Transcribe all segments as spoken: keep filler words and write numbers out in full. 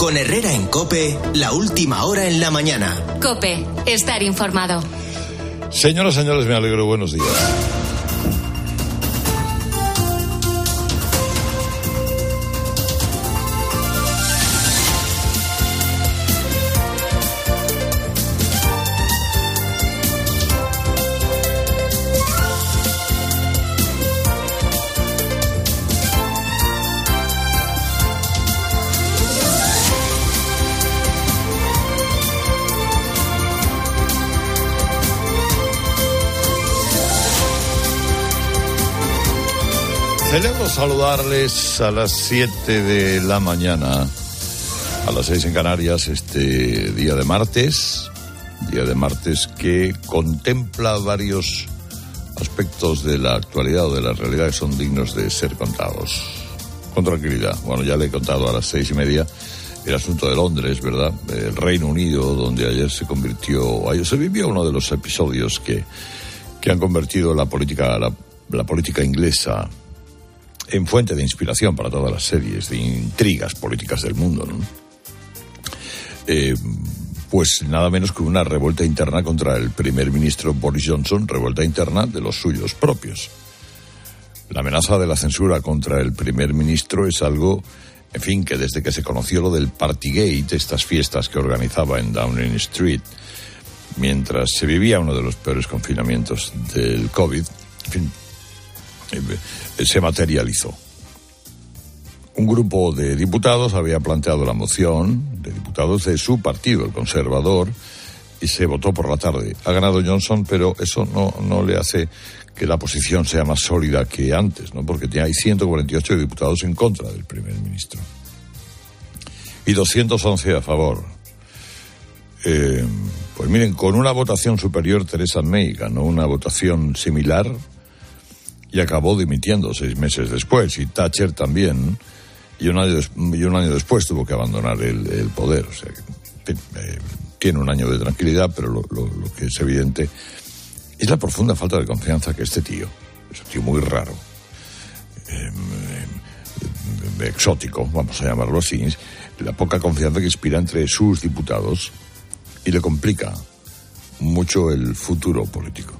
Con Herrera en COPE, la última hora en la mañana. COPE, estar informado. Señoras, señores, me alegro. Buenos días. Celebro saludarles a las siete de la mañana, a las seis en Canarias, este día de martes, día de martes que contempla varios aspectos de la actualidad o de la realidad que son dignos de ser contados. Con tranquilidad. Bueno, ya le he contado a las seis y media el asunto de Londres, ¿verdad? El Reino Unido, donde ayer se convirtió, ayer se vivió uno de los episodios que, que han convertido la política, la, la política inglesa en fuente de inspiración para todas las series de intrigas políticas del mundo, ¿no? Eh, pues nada menos que una revuelta interna contra el primer ministro Boris Johnson, revuelta interna de los suyos propios. La amenaza de la censura contra el primer ministro es algo, en fin, que desde que se conoció lo del Partygate, estas fiestas que organizaba en Downing Street, mientras se vivía uno de los peores confinamientos del COVID, en fin, se materializó. Un grupo de diputados había planteado la moción, de diputados de su partido, el conservador, y se votó por la tarde. Ha ganado Johnson, pero eso no, no le hace que la posición sea más sólida que antes, ¿no? Porque hay ciento cuarenta y ocho diputados en contra del primer ministro y doscientos once a favor. Eh, pues miren, con una votación superior, Theresa May ganó una votación similar y acabó dimitiendo seis meses después, y Thatcher también, y un año, des- y un año después tuvo que abandonar el, el poder. O sea, que, eh, tiene un año de tranquilidad, pero lo, lo, lo que es evidente es la profunda falta de confianza que este tío, es un tío muy raro, eh, eh, exótico, vamos a llamarlo así, la poca confianza que inspira entre sus diputados y le complica mucho el futuro político.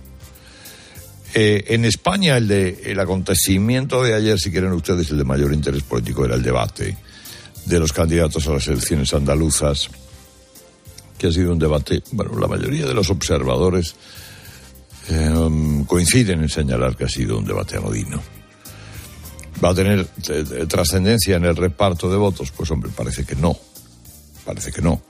Eh, en España el de el acontecimiento de ayer, si quieren ustedes, el de mayor interés político era el debate de los candidatos a las elecciones andaluzas, que ha sido un debate, bueno, la mayoría de los observadores eh, coinciden en señalar que ha sido un debate anodino. ¿Va a tener eh, trascendencia en el reparto de votos? Pues hombre, parece que no, parece que no.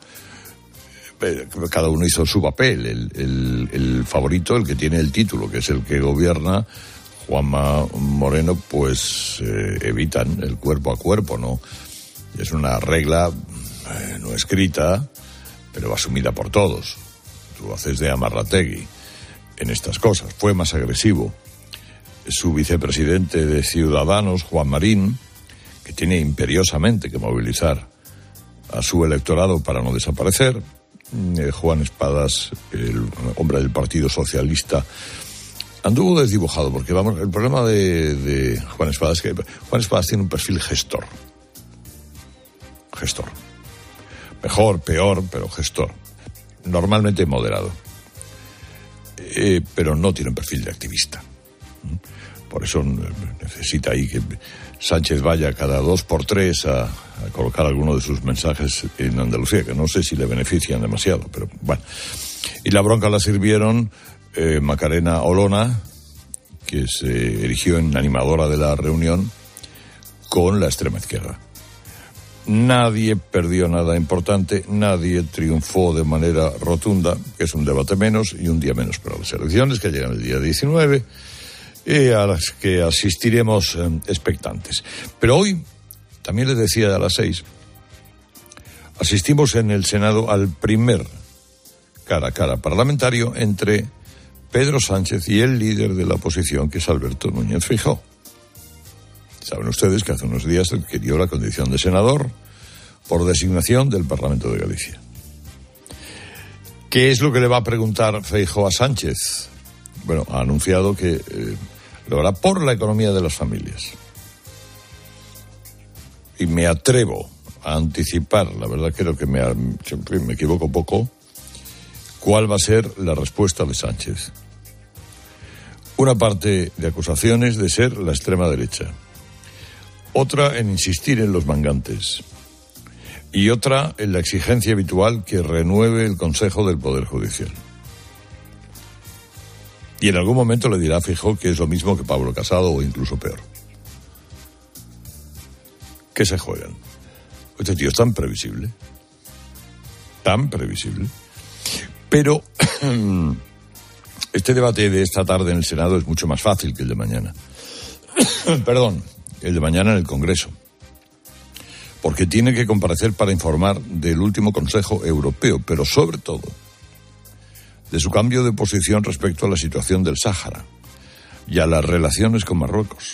Cada uno hizo su papel. El, el, el favorito, el que tiene el título, que es el que gobierna, Juanma Moreno, pues eh, evitan el cuerpo a cuerpo, ¿no? Es una regla eh, no escrita, pero asumida por todos. Tú haces de Amarrategui en estas cosas. Fue más agresivo su vicepresidente de Ciudadanos, Juan Marín, que tiene imperiosamente que movilizar a su electorado para no desaparecer. Eh, Juan Espadas, el hombre del Partido Socialista, anduvo desdibujado, porque vamos, el problema de, de Juan Espadas es que Juan Espadas tiene un perfil gestor. Gestor. Mejor, peor, pero gestor. Normalmente moderado. Eh, pero no tiene un perfil de activista. Por eso necesita ahí que Sánchez vaya cada dos por tres a, a colocar alguno de sus mensajes en Andalucía, que no sé si le benefician demasiado, pero bueno. Y la bronca la sirvieron eh, Macarena Olona, que se erigió en animadora de la reunión con la extrema izquierda. Nadie perdió nada importante, nadie triunfó de manera rotunda, que es un debate menos y un día menos para las elecciones, que llegan el día diecinueve, y a las que asistiremos eh, expectantes. Pero hoy, también les decía a las seis, asistimos en el Senado al primer cara a cara parlamentario entre Pedro Sánchez y el líder de la oposición, que es Alberto Núñez Feijóo. Saben ustedes que hace unos días adquirió la condición de senador por designación del Parlamento de Galicia. ¿Qué es lo que le va a preguntar Feijóo a Sánchez? Bueno, ha anunciado que eh, lo hará por la economía de las familias. Y me atrevo a anticipar, la verdad creo que me, siempre me equivoco poco, cuál va a ser la respuesta de Sánchez. Una parte de acusaciones de ser la extrema derecha, otra en insistir en los mangantes y otra en la exigencia habitual que renueve el Consejo del Poder Judicial. Y en algún momento le dirá a Feijóo que es lo mismo que Pablo Casado o incluso peor. ¿Qué se juegan? Este tío es tan previsible, tan previsible. Pero este debate de esta tarde en el Senado es mucho más fácil que el de mañana. Perdón, el de mañana en el Congreso. Porque tiene que comparecer para informar del último Consejo Europeo, pero sobre todo de su cambio de posición respecto a la situación del Sáhara y a las relaciones con Marruecos.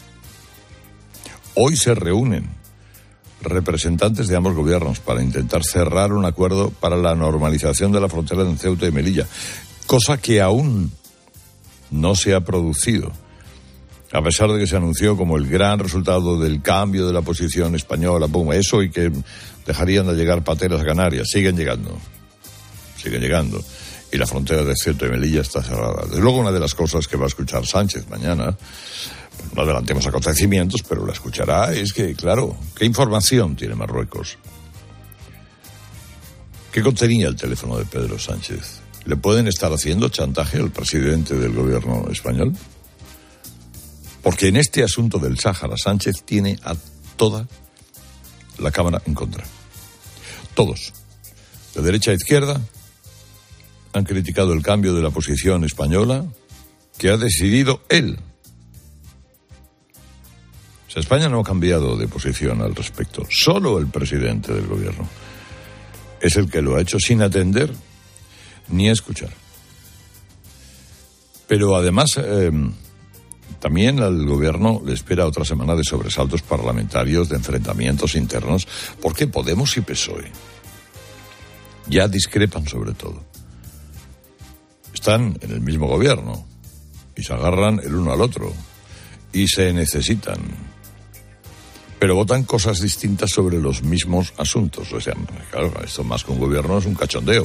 Hoy se reúnen representantes de ambos gobiernos para intentar cerrar un acuerdo para la normalización de la frontera en Ceuta y Melilla, cosa que aún no se ha producido, a pesar de que se anunció como el gran resultado del cambio de la posición española, pum, eso y que dejarían de llegar pateras a Canarias. Siguen llegando, siguen llegando. Y la frontera de Ceuta y Melilla está cerrada. Desde luego, una de las cosas que va a escuchar Sánchez mañana, no adelantemos acontecimientos, pero la escuchará, es que, claro, ¿qué información tiene Marruecos? ¿Qué contenía el teléfono de Pedro Sánchez? ¿Le pueden estar haciendo chantaje al presidente del gobierno español? Porque en este asunto del Sáhara, Sánchez tiene a toda la Cámara en contra. Todos, de derecha a izquierda, han criticado el cambio de la posición española que ha decidido él. O sea, España no ha cambiado de posición al respecto. Solo el presidente del gobierno es el que lo ha hecho sin atender ni escuchar. Pero además, eh, también al gobierno le espera otra semana de sobresaltos parlamentarios, de enfrentamientos internos, porque Podemos y P S O E ya discrepan sobre todo. Están en el mismo gobierno y se agarran el uno al otro y se necesitan, pero votan cosas distintas sobre los mismos asuntos. O sea, claro, esto más que un gobierno es un cachondeo.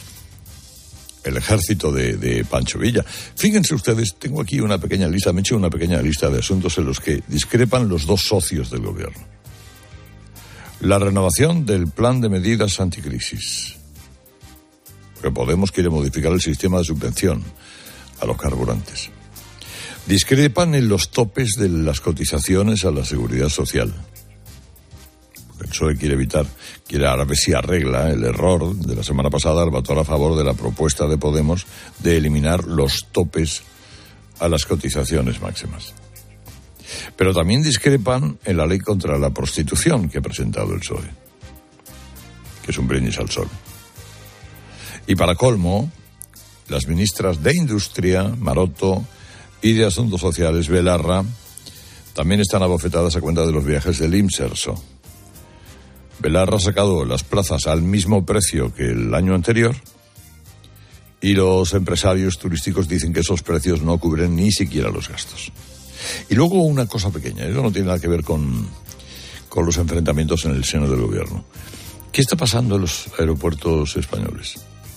El ejército de, de Pancho Villa. Fíjense ustedes, tengo aquí una pequeña lista, me he hecho una pequeña lista de asuntos en los que discrepan los dos socios del gobierno. La renovación del plan de medidas anticrisis. Que Podemos quiere modificar el sistema de subvención a los carburantes. Discrepan en los topes de las cotizaciones a la seguridad social. El P S O E quiere evitar, quiere a ver si arregla el error de la semana pasada al votar a favor de la propuesta de Podemos de eliminar los topes a las cotizaciones máximas. Pero también discrepan en la ley contra la prostitución que ha presentado el P S O E, que es un brindis al sol. Y para colmo, las ministras de Industria, Maroto, y de Asuntos Sociales, Belarra, también están abofetadas a cuenta de los viajes del IMSERSO. Belarra ha sacado las plazas al mismo precio que el año anterior y los empresarios turísticos dicen que esos precios no cubren ni siquiera los gastos. Y luego una cosa pequeña, eso no tiene nada que ver con, con los enfrentamientos en el seno del gobierno. ¿Qué está pasando en los aeropuertos españoles?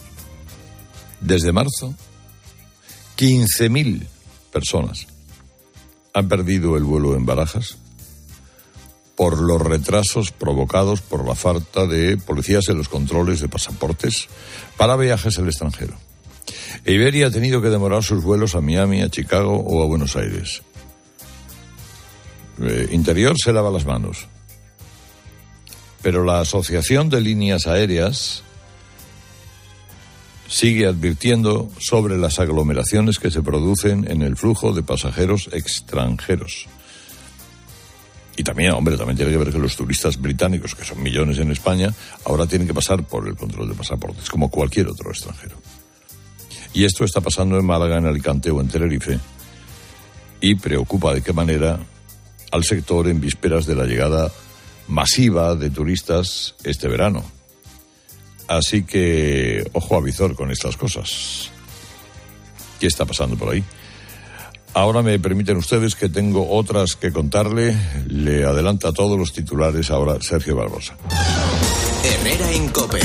Desde marzo, quince mil personas han perdido el vuelo en Barajas por los retrasos provocados por la falta de policías en los controles de pasaportes para viajes al extranjero. E Iberia ha tenido que demorar sus vuelos a Miami, a Chicago o a Buenos Aires. Eh, Interior se lava las manos. Pero la Asociación de Líneas Aéreas sigue advirtiendo sobre las aglomeraciones que se producen en el flujo de pasajeros extranjeros. Y también, hombre, también tiene que ver que los turistas británicos, que son millones en España, ahora tienen que pasar por el control de pasaportes, como cualquier otro extranjero. Y esto está pasando en Málaga, en Alicante o en Tenerife, y preocupa de qué manera al sector en vísperas de la llegada masiva de turistas este verano. Así que, ojo a visor con estas cosas. ¿Qué está pasando por ahí? Ahora me permiten ustedes que tengo otras que contarle. Le adelanta todos los titulares ahora Sergio Barbosa. Herrera en COPE.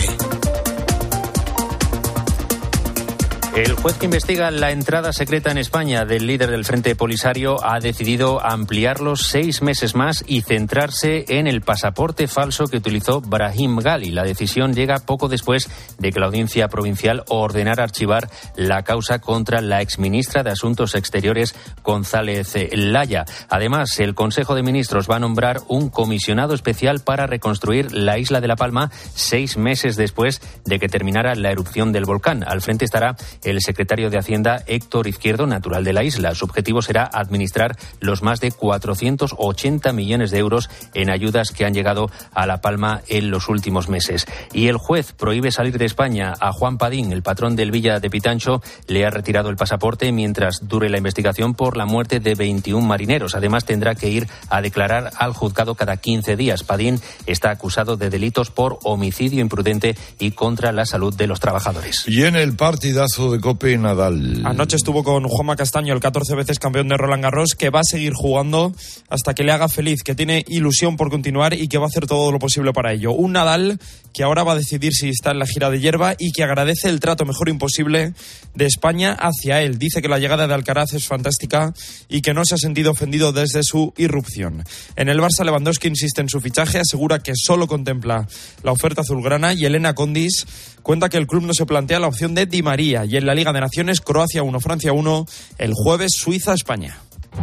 El juez que investiga la entrada secreta en España del líder del Frente Polisario ha decidido ampliarlos seis meses más y centrarse en el pasaporte falso que utilizó Brahim Gali. La decisión llega poco después de que la Audiencia Provincial ordenara archivar la causa contra la exministra de Asuntos Exteriores, González Laya. Además, el Consejo de Ministros va a nombrar un comisionado especial para reconstruir la isla de La Palma seis meses después de que terminara la erupción del volcán. Al frente estará el secretario de Hacienda, Héctor Izquierdo, natural de la isla. Su objetivo será administrar los más de cuatrocientos ochenta millones de euros en ayudas que han llegado a La Palma en los últimos meses. Y el juez prohíbe salir de España a Juan Padín, el patrón del Villa de Pitancho. Le ha retirado el pasaporte mientras dure la investigación por la muerte de veintiún marineros. Además, tendrá que ir a declarar al juzgado cada quince días. Padín está acusado de delitos por homicidio imprudente y contra la salud de los trabajadores. Y en el partidazo de COPE, Nadal. Anoche estuvo con Juanma Castaño, el catorce veces campeón de Roland Garros, que va a seguir jugando hasta que le haga feliz, que tiene ilusión por continuar y que va a hacer todo lo posible para ello. Un Nadal que ahora va a decidir si está en la gira de hierba y que agradece el trato mejor imposible de España hacia él. Dice que la llegada de Alcaraz es fantástica y que no se ha sentido ofendido desde su irrupción. En el Barça, Lewandowski insiste en su fichaje, asegura que solo contempla la oferta azulgrana, y Elena Condis cuenta que el club no se plantea la opción de Di María. Y en la Liga de Naciones, Croacia uno, Francia uno, el jueves Suiza-España.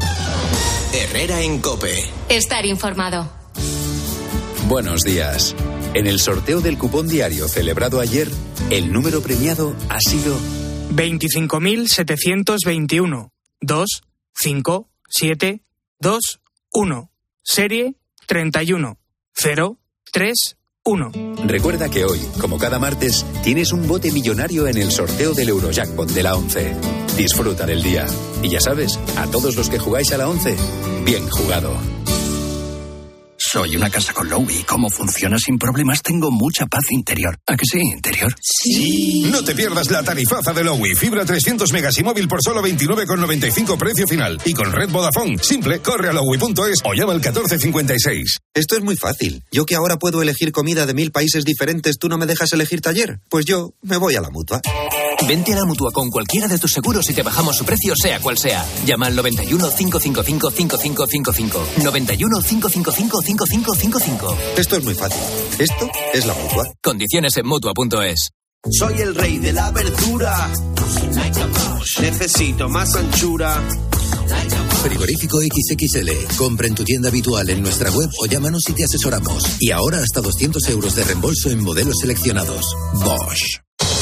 Herrera en COPE. Estar informado. Buenos días. En el sorteo del cupón diario celebrado ayer, el número premiado ha sido veinticinco mil setecientos veintiuno. dos, cinco, siete, dos, uno. Serie treinta y uno, cero, tres, uno. Recuerda que hoy, como cada martes, tienes un bote millonario en el sorteo del Eurojackpot de la once. Disfruta del día. Y ya sabes, a todos los que jugáis a la once, bien jugado. Soy una casa con Lowy. ¿Cómo funciona sin problemas? Tengo mucha paz interior. ¿A que sí, interior? Sí. No te pierdas la tarifaza de Lowy. Fibra trescientos megas y móvil por solo veintinueve con noventa y cinco precio final. Y con red Vodafone. Simple, corre a lowy punto es o llama al catorce cincuenta y seis. Esto es muy fácil. Yo que ahora puedo elegir comida de mil países diferentes, ¿tú no me dejas elegir taller? Pues yo me voy a la Mutua. Vente a la Mutua con cualquiera de tus seguros y te bajamos su precio, sea cual sea. Llama al noventa y uno, cinco cinco cinco, cinco cinco cinco cinco. noventa y uno, cinco cinco cinco, cinco cinco cinco cinco. Esto es muy fácil. Esto es la Mutua. Condiciones en Mutua punto es. Soy el rey de la verdura. Necesito más anchura. Frigorífico equis equis ele. Compra en tu tienda habitual en nuestra web o llámanos y te asesoramos. Y ahora hasta doscientos euros de reembolso en modelos seleccionados. Bosch.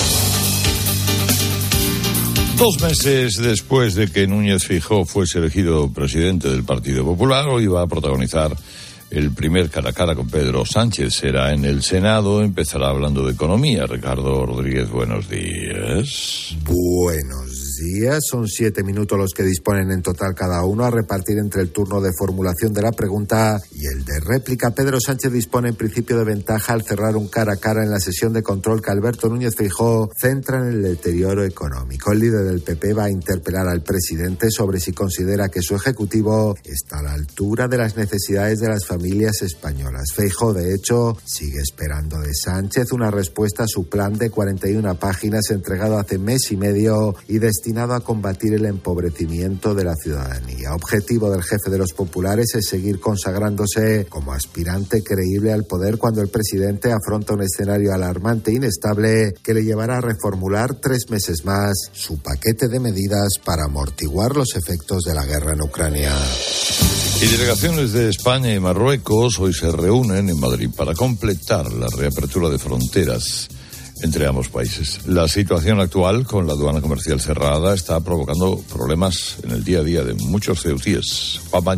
Dos meses después de que Núñez Feijóo fuese elegido presidente del Partido Popular, hoy va a protagonizar el primer cara a cara con Pedro Sánchez. Será en el Senado, empezará hablando de economía. Ricardo Rodríguez, buenos días. Buenos días, son siete minutos los que disponen en total cada uno a repartir entre el turno de formulación de la pregunta y el de réplica. Pedro Sánchez dispone en principio de ventaja al cerrar un cara a cara en la sesión de control que Alberto Núñez Feijóo centra en el deterioro económico. El líder del P P va a interpelar al presidente sobre si considera que su ejecutivo está a la altura de las necesidades de las familias españolas. Feijóo, de hecho, sigue esperando de Sánchez una respuesta a su plan de cuarenta y una páginas entregado hace mes y medio y destinado a combatir el empobrecimiento de la ciudadanía. Objetivo del jefe de los populares es seguir consagrándose como aspirante creíble al poder cuando el presidente afronta un escenario alarmante e inestable que le llevará a reformular tres meses más su paquete de medidas para amortiguar los efectos de la guerra en Ucrania. Y delegaciones de España y Marruecos hoy se reúnen en Madrid para completar la reapertura de fronteras entre ambos países. La situación actual, con la aduana comercial cerrada, está provocando problemas en el día a día de muchos ceutíes. Juan Baño.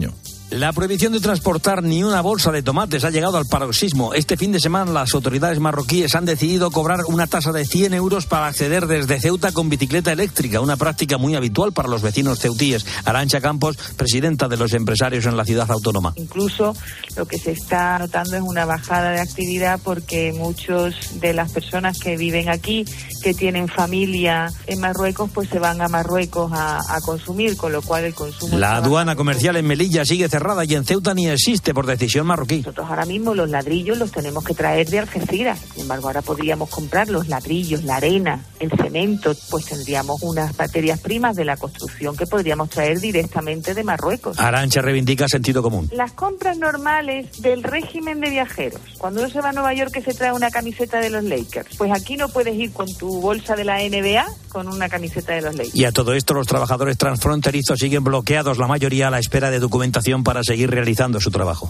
La prohibición de transportar ni una bolsa de tomates ha llegado al paroxismo. Este fin de semana las autoridades marroquíes han decidido cobrar una tasa de cien euros para acceder desde Ceuta con bicicleta eléctrica, una práctica muy habitual para los vecinos ceutíes. Arantxa Campos, presidenta de los empresarios en la ciudad autónoma. Incluso lo que se está notando es una bajada de actividad porque muchos de las personas que viven aquí, que tienen familia en Marruecos, pues se van a Marruecos a, a consumir, con lo cual el consumo... La aduana comercial en Melilla sigue cerrada y en Ceuta ni existe por decisión marroquí. Nosotros ahora mismo los ladrillos los tenemos que traer de Algeciras. Sin embargo, ahora podríamos comprar los ladrillos, la arena, el cemento, pues tendríamos unas materias primas de la construcción que podríamos traer directamente de Marruecos. Arantxa reivindica sentido común. Las compras normales del régimen de viajeros. Cuando uno se va a Nueva York que se trae una camiseta de los Lakers, pues aquí no puedes ir con tu bolsa de la N B A con una camiseta de los Lakers. Y a todo esto los trabajadores transfronterizos siguen bloqueados, la mayoría a la espera de documentación para seguir realizando su trabajo.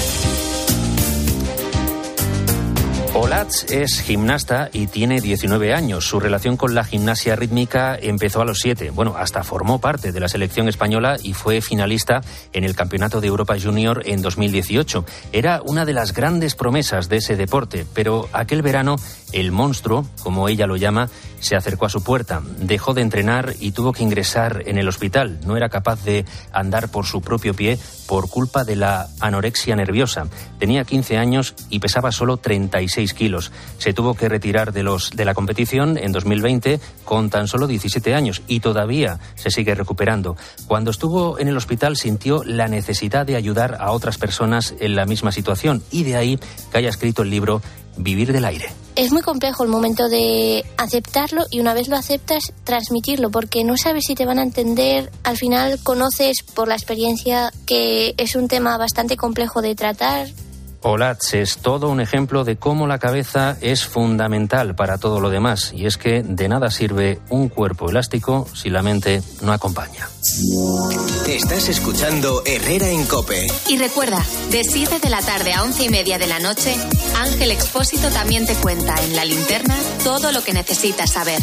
Olatz es gimnasta y tiene diecinueve años. Su relación con la gimnasia rítmica empezó a los siete. Bueno, hasta formó parte de la selección española y fue finalista en el Campeonato de Europa Junior en dos mil dieciocho. Era una de las grandes promesas de ese deporte, pero aquel verano el monstruo, como ella lo llama, se acercó a su puerta. Dejó de entrenar y tuvo que ingresar en el hospital. No era capaz de andar por su propio pie por culpa de la anorexia nerviosa. Tenía quince años y pesaba solo treinta y seis kilos. Se tuvo que retirar de los de la competición en dos mil veinte con tan solo diecisiete años y todavía se sigue recuperando. Cuando estuvo en el hospital sintió la necesidad de ayudar a otras personas en la misma situación y de ahí que haya escrito el libro Vivir del aire. Es muy complejo el momento de aceptarlo y una vez lo aceptas, transmitirlo, porque no sabes si te van a entender. Al final conoces por la experiencia que es un tema bastante complejo de tratar. Olatz es todo un ejemplo de cómo la cabeza es fundamental para todo lo demás. Y es que de nada sirve un cuerpo elástico si la mente no acompaña. Estás escuchando Herrera en COPE. Y recuerda, de siete de la tarde a once y media de la noche, Ángel Expósito también te cuenta en La Linterna todo lo que necesitas saber.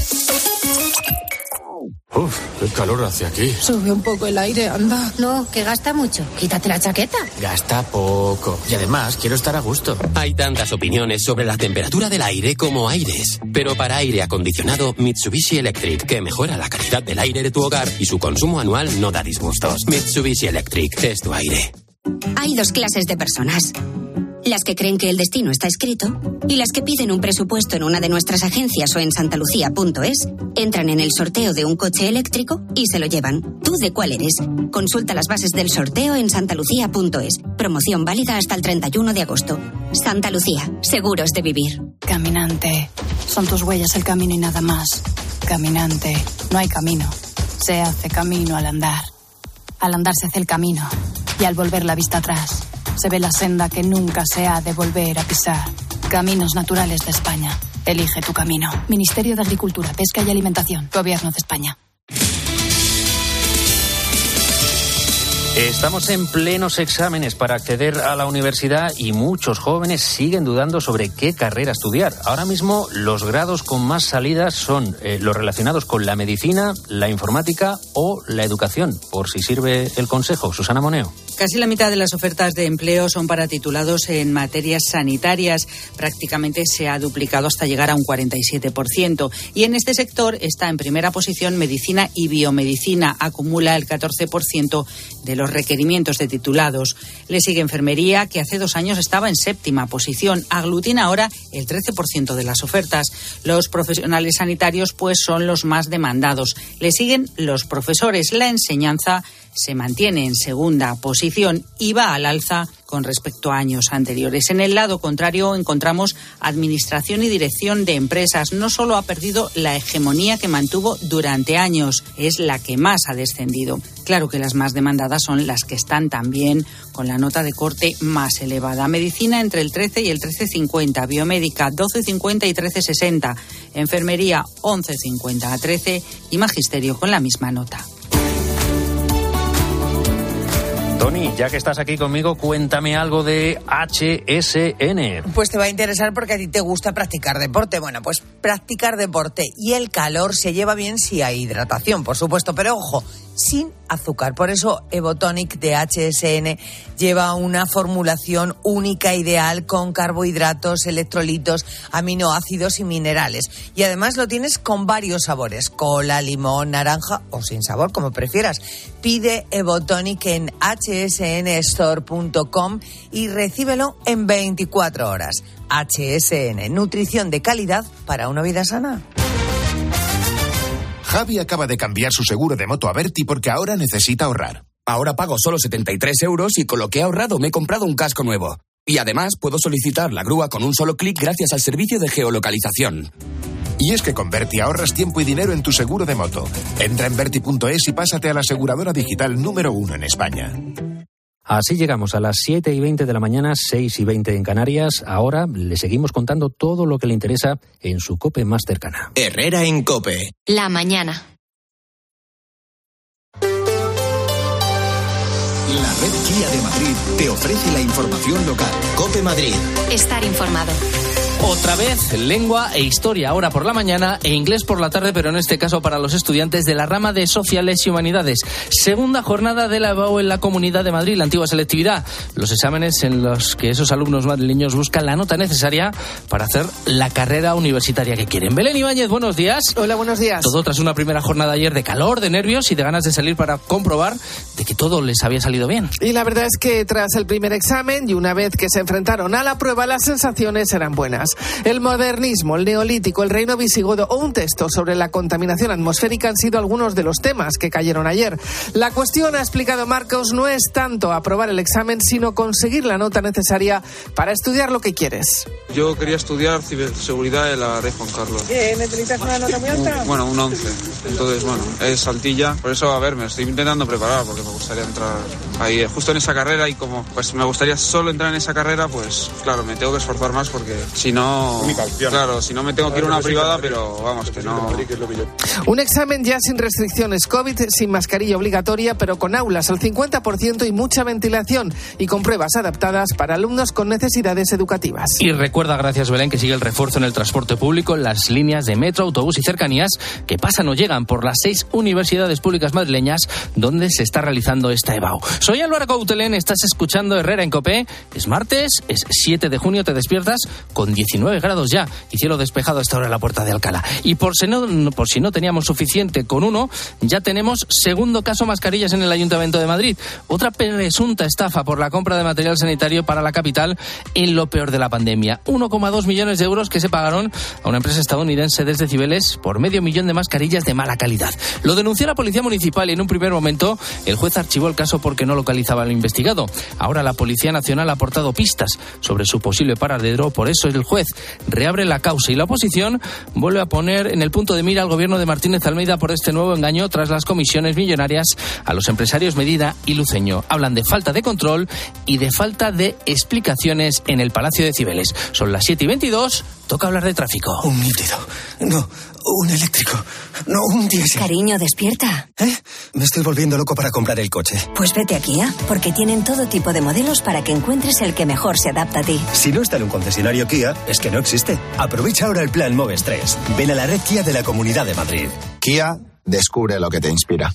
Uf, qué calor hace aquí. Sube un poco el aire, anda. No, que gasta mucho. Quítate la chaqueta. Gasta poco. Y además, quiero estar a gusto. Hay tantas opiniones sobre la temperatura del aire como aires. Pero para aire acondicionado, Mitsubishi Electric, que mejora la calidad del aire de tu hogar y su consumo anual no da disgustos. Mitsubishi Electric es tu aire. Hay dos clases de personas. Las que creen que el destino está escrito y las que piden un presupuesto en una de nuestras agencias o en santalucía punto es, entran en el sorteo de un coche eléctrico y se lo llevan. ¿Tú de cuál eres? Consulta las bases del sorteo en santalucía punto es. Promoción válida hasta el treinta y uno de agosto. Santa Lucía, seguros de vivir. Caminante, son tus huellas el camino y nada más. Caminante, no hay camino. Se hace camino al andar. Al andar se hace el camino y al volver la vista atrás se ve la senda que nunca se ha de volver a pisar. Caminos Naturales de España. Elige tu camino. Ministerio de Agricultura, Pesca y Alimentación. Gobierno de España. Estamos en plenos exámenes para acceder a la universidad y muchos jóvenes siguen dudando sobre qué carrera estudiar. Ahora mismo los grados con más salidas son eh, los relacionados con la medicina, la informática o la educación. Por si sirve el consejo, Susana Moneo. Casi la mitad de las ofertas de empleo son para titulados en materias sanitarias. Prácticamente se ha duplicado hasta llegar a un cuarenta y siete por ciento. Y en este sector está en primera posición medicina y biomedicina. Acumula el catorce por ciento de los requerimientos de titulados. Le sigue enfermería, que hace dos años estaba en séptima posición. Aglutina ahora el trece por ciento de las ofertas. Los profesionales sanitarios, pues, son los más demandados. Le siguen los profesores. La enseñanza se mantiene en segunda posición y va al alza con respecto a años anteriores. En el lado contrario encontramos administración y dirección de empresas. No solo ha perdido la hegemonía que mantuvo durante años, es la que más ha descendido. Claro que las más demandadas son las que están también con la nota de corte más elevada. Medicina entre el trece y el trece cincuenta, biomédica doce cincuenta y trece sesenta, enfermería once cincuenta a trece y magisterio con la misma nota. Tony, ya que estás aquí conmigo, cuéntame algo de H S N. Pues te va a interesar porque a ti te gusta practicar deporte. Bueno, pues practicar deporte y el calor se lleva bien si hay hidratación, por supuesto. Pero ojo, sin azúcar. Por eso Evotonic de H S N lleva una formulación única, ideal, con carbohidratos, electrolitos, aminoácidos y minerales. Y además lo tienes con varios sabores: cola, limón, naranja o sin sabor, como prefieras. Pide Evotonic en h s n store punto com y recíbelo en veinticuatro horas. H S N, nutrición de calidad para una vida sana. Javi acaba de cambiar su seguro de moto a Berti porque ahora necesita ahorrar. Ahora pago solo setenta y tres euros y con lo que he ahorrado me he comprado un casco nuevo. Y además puedo solicitar la grúa con un solo clic gracias al servicio de geolocalización. Y es que con Berti ahorras tiempo y dinero en tu seguro de moto. Entra en berti punto es y pásate a la aseguradora digital número uno en España. Así llegamos a las siete y veinte de la mañana, seis y veinte en Canarias. Ahora le seguimos contando todo lo que le interesa en su COPE más cercana. Herrera en COPE. La mañana. La red Kia de Madrid te ofrece la información local. COPE Madrid. Estar informado. Otra vez, lengua e historia ahora por la mañana e inglés por la tarde, pero en este caso para los estudiantes de la rama de Sociales y Humanidades. Segunda jornada de la E B A U en la Comunidad de Madrid, la antigua selectividad. Los exámenes en los que esos alumnos madrileños buscan la nota necesaria para hacer la carrera universitaria que quieren. Belén Ibáñez, buenos días. Hola, buenos días. Todo tras una primera jornada ayer de calor, de nervios y de ganas de salir para comprobar de que todo les había salido bien. Y la verdad es que tras el primer examen y una vez que se enfrentaron a la prueba, las sensaciones eran buenas. El modernismo, el neolítico, el reino visigodo o un texto sobre la contaminación atmosférica han sido algunos de los temas que cayeron ayer. La cuestión, ha explicado Marcos, no es tanto aprobar el examen, sino conseguir la nota necesaria para estudiar lo que quieres. Yo quería estudiar ciberseguridad en la Rey Juan Carlos. ¿Qué? ¿Necesitas una nota muy alta? Bueno, un once. Entonces, bueno, es saltilla. Por eso, a ver, me estoy intentando preparar porque me gustaría entrar ahí justo en esa carrera y como pues me gustaría solo entrar en esa carrera, pues claro, me tengo que esforzar más porque si no, claro, si no me tengo que ir a una privada, pero vamos, que no. Un examen ya sin restricciones COVID, sin mascarilla obligatoria, pero con aulas al cincuenta por ciento y mucha ventilación y con pruebas adaptadas para alumnos con necesidades educativas. Y recuerda, gracias Belén, que sigue el refuerzo en el transporte público en las líneas de metro, autobús y cercanías que pasan o llegan por las seis universidades públicas madrileñas donde se está realizando esta E B A U. Soy Álvaro Coutelén, estás escuchando Herrera en COPE. Es martes, es siete de junio, te despiertas con diecinueve grados ya y cielo despejado a esta hora en la Puerta de Alcalá. Y por si no, por si no teníamos suficiente con uno, ya tenemos segundo caso mascarillas en el Ayuntamiento de Madrid. Otra presunta estafa por la compra de material sanitario para la capital en lo peor de la pandemia. uno coma dos millones de euros que se pagaron a una empresa estadounidense desde Cibeles por medio millón de mascarillas de mala calidad. Lo denunció la Policía Municipal y en un primer momento el juez archivó el caso porque no localizaba al investigado. Ahora la Policía Nacional ha aportado pistas sobre su posible paradero, por eso el juez reabre la causa y la oposición vuelve a poner en el punto de mira al gobierno de Martínez Almeida por este nuevo engaño tras las comisiones millonarias a los empresarios Medina y Luceño. Hablan de falta de control y de falta de explicaciones en el Palacio de Cibeles. Son las siete y veintidós, toca hablar de tráfico. Un híbrido, no, un eléctrico, no, un diésel. Cariño, despierta. ¿Eh? Me estoy volviendo loco para comprar el coche. Pues vete a Kia, porque tienen todo tipo de modelos para que encuentres el que mejor se adapta a ti. Si no está en un concesionario Kia, es que no existe. Aprovecha ahora el plan Moves tres. Ven a la red Kia de la Comunidad de Madrid. Kia, descubre lo que te inspira.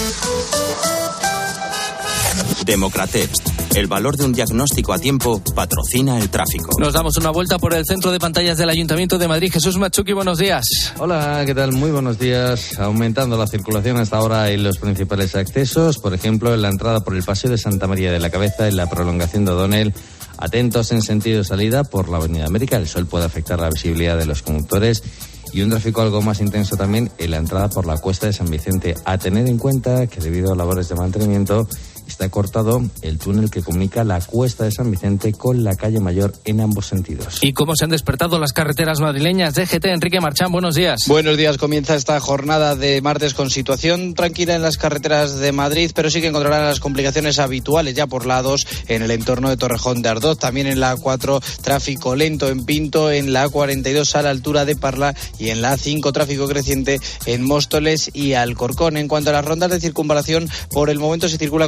Democratext. El valor de un diagnóstico a tiempo patrocina el tráfico. Nos damos una vuelta por el centro de pantallas del Ayuntamiento de Madrid. Jesús Machuki, buenos días. Hola, ¿qué tal? Muy buenos días. Aumentando la circulación hasta ahora en los principales accesos. Por ejemplo, en la entrada por el Paseo de Santa María de la Cabeza, en la prolongación de O'Donnell. Atentos en sentido salida por la Avenida América. El sol puede afectar la visibilidad de los conductores. Y un tráfico algo más intenso también en la entrada por la Cuesta de San Vicente. A tener en cuenta que debido a labores de mantenimiento está cortado el túnel que comunica la Cuesta de San Vicente con la calle Mayor en ambos sentidos. ¿Y cómo se han despertado las carreteras madrileñas? D G T, Enrique Marchán, buenos días. Buenos días, comienza esta jornada de martes con situación tranquila en las carreteras de Madrid, pero sí que encontrarán las complicaciones habituales ya por la A dos en el entorno de Torrejón de Ardoz, también en la A cuatro tráfico lento en Pinto, en la A cuarenta y dos a la altura de Parla y en la A cinco tráfico creciente en Móstoles y Alcorcón. En cuanto a las rondas de circunvalación, por el momento se circula con normalidad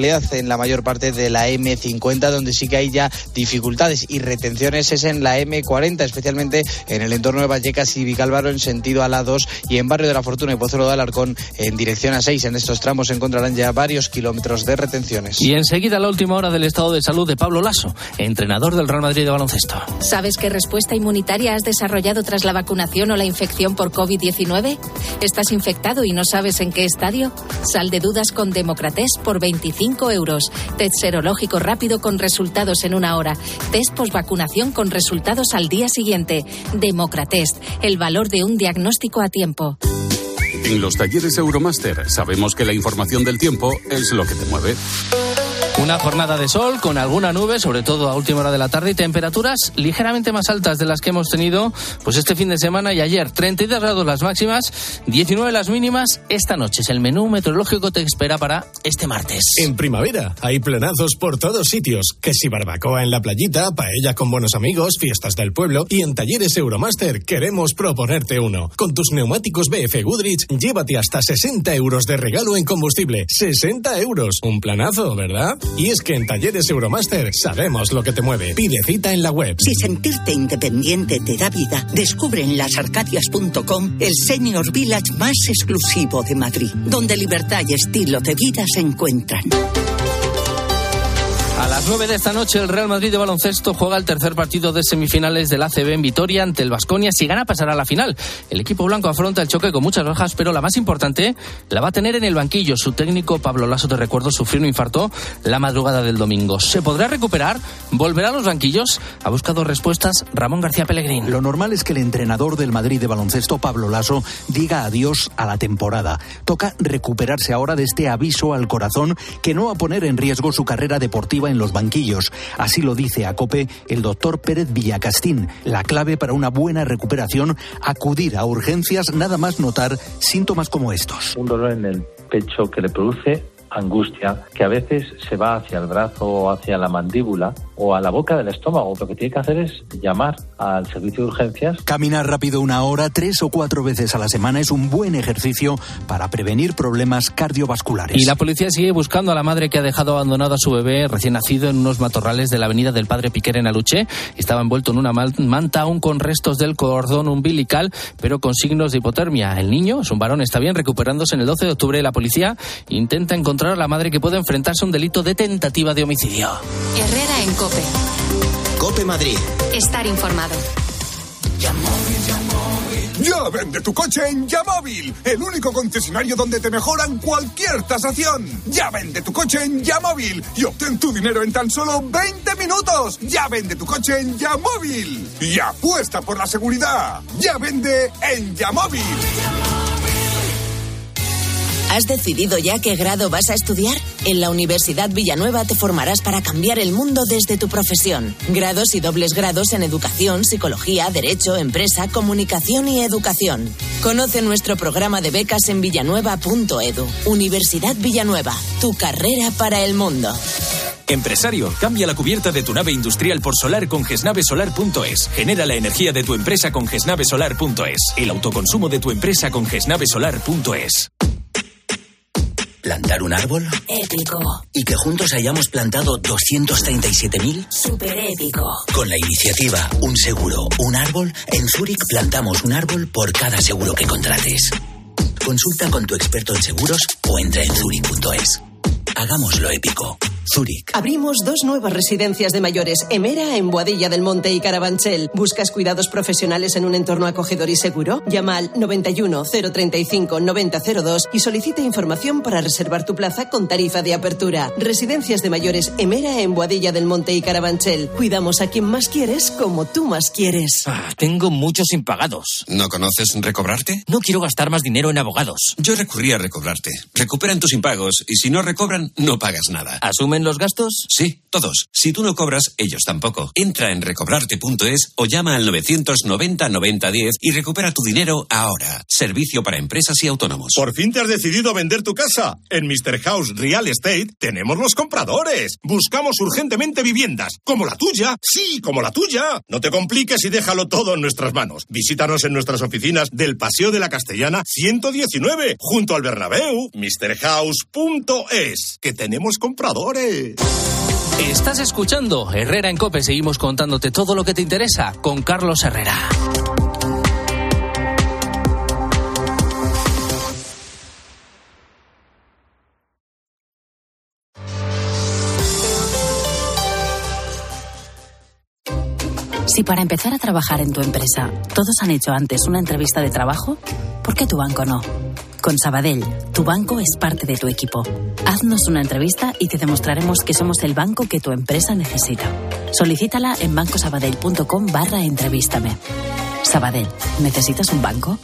normalidad en la mayor parte de la eme cincuenta, donde sí que hay ya dificultades y retenciones es en la eme cuarenta, especialmente en el entorno de Vallecas y Vicálvaro en sentido a la dos y en Barrio de la Fortuna y Pozuelo de Alarcón en dirección a seis. En estos tramos se encontrarán ya varios kilómetros de retenciones. Y enseguida la última hora del estado de salud de Pablo Laso, entrenador del Real Madrid de baloncesto. ¿Sabes qué respuesta inmunitaria has desarrollado tras la vacunación o la infección por covid diecinueve? ¿Estás infectado y no sabes en qué estadio? Sal de dudas con Democratest por veinticinco euros. Test serológico rápido con resultados en una hora. Test posvacunación con resultados al día siguiente. Democratest, el valor de un diagnóstico a tiempo. En los talleres Euromaster sabemos que la información del tiempo es lo que te mueve. Una jornada de sol con alguna nube, sobre todo a última hora de la tarde, y temperaturas ligeramente más altas de las que hemos tenido pues este fin de semana y ayer. treinta y dos grados las máximas, diecinueve las mínimas. Esta noche es el menú meteorológico que te espera para este martes. En primavera hay planazos por todos sitios, que si barbacoa en la playita, paella con buenos amigos, fiestas del pueblo, y en Talleres Euromaster queremos proponerte uno. Con tus neumáticos B F Goodrich, llévate hasta sesenta euros de regalo en combustible. sesenta euros, un planazo, ¿verdad? Y es que en Talleres Euromaster sabemos lo que te mueve. Pide cita en la web. Si sentirte independiente te da vida, descubre en las arcadias punto com el Senior Village más exclusivo de Madrid, donde libertad y estilo de vida se encuentran. A las nueve de esta noche el Real Madrid de baloncesto juega el tercer partido de semifinales del A C B en Vitoria ante el Baskonia. Si gana pasará a la final. El equipo blanco afronta el choque con muchas bajas, pero la más importante la va a tener en el banquillo. Su técnico Pablo Laso, te recuerdo, sufrió un infarto la madrugada del domingo. ¿Se podrá recuperar? ¿Volverá a los banquillos? Ha buscado respuestas Ramón García Pellegrín. Lo normal es que el entrenador del Madrid de baloncesto, Pablo Laso, diga adiós a la temporada. Toca recuperarse ahora de este aviso al corazón que no va a poner en riesgo su carrera deportiva en los banquillos. Así lo dice a COPE el doctor Pérez Villacastín. La clave para una buena recuperación, acudir a urgencias nada más notar síntomas como estos. Un dolor en el pecho que le produce angustia, que a veces se va hacia el brazo o hacia la mandíbula o a la boca del estómago. Lo que tiene que hacer es llamar al servicio de urgencias. Caminar rápido una hora, tres o cuatro veces a la semana es un buen ejercicio para prevenir problemas cardiovasculares. Y la policía sigue buscando a la madre que ha dejado abandonado a su bebé recién nacido en unos matorrales de la avenida del Padre Piquer en Aluche. Estaba envuelto en una manta aún con restos del cordón umbilical, pero con signos de hipotermia. El niño, es un varón, está bien, recuperándose en el doce de octubre. La policía intenta encontrar a la madre que puede enfrentarse a un delito de tentativa de homicidio. Herrera en COPE. COPE Madrid. Estar informado. Ya vende tu coche en Yamóvil, el único concesionario donde te mejoran cualquier tasación. Ya vende tu coche en Yamóvil y obtén tu dinero en tan solo veinte minutos. Ya vende tu coche en Yamóvil y apuesta por la seguridad. Ya vende en Yamóvil. ¿Has decidido ya qué grado vas a estudiar? En la Universidad Villanueva te formarás para cambiar el mundo desde tu profesión. Grados y dobles grados en educación, psicología, derecho, empresa, comunicación y educación. Conoce nuestro programa de becas en villanueva punto edu. Universidad Villanueva, tu carrera para el mundo. Empresario, cambia la cubierta de tu nave industrial por solar con gesnave solar punto es. Genera la energía de tu empresa con gesnave solar punto es. El autoconsumo de tu empresa con gesnave solar punto es. ¿Plantar un árbol? Épico. ¿Y que juntos hayamos plantado doscientos treinta y siete mil? Súper épico. Con la iniciativa Un Seguro, Un Árbol, en Zúrich plantamos un árbol por cada seguro que contrates. Consulta con tu experto en seguros o entra en zurich punto es. Hagámoslo épico. Zúrich. Abrimos dos nuevas residencias de mayores, Emera en Boadilla del Monte y Carabanchel. ¿Buscas cuidados profesionales en un entorno acogedor y seguro? Llama al noventa y uno, cero treinta y cinco, noventa cero dos y solicita información para reservar tu plaza con tarifa de apertura. Residencias de mayores Emera en Boadilla del Monte y Carabanchel. Cuidamos a quien más quieres como tú más quieres. Ah, tengo muchos impagados. ¿No conoces Recobrarte? No quiero gastar más dinero en abogados. Yo recurrí a Recobrarte. Recuperan tus impagos y si no recobran, no pagas nada. Asume asumen los gastos? Sí, todos. Si tú no cobras, ellos tampoco. Entra en recobrarte punto es o llama al novecientos noventa noventa diez y recupera tu dinero ahora. Servicio para empresas y autónomos. Por fin te has decidido vender tu casa. En mister House Real Estate tenemos los compradores. Buscamos urgentemente viviendas. Como la tuya. Sí, como la tuya. No te compliques y déjalo todo en nuestras manos. Visítanos en nuestras oficinas del Paseo de la Castellana ciento diecinueve, junto al Bernabéu. mister house punto es. Que tenemos compradores. Estás escuchando Herrera en COPE. Seguimos contándote todo lo que te interesa con Carlos Herrera. Si para empezar a trabajar en tu empresa todos han hecho antes una entrevista de trabajo, ¿por qué tu banco no? Con Sabadell, tu banco es parte de tu equipo. Haznos una entrevista y te demostraremos que somos el banco que tu empresa necesita. Solicítala en bancosabadell.com barra entrevístame. Sabadell, ¿necesitas un banco?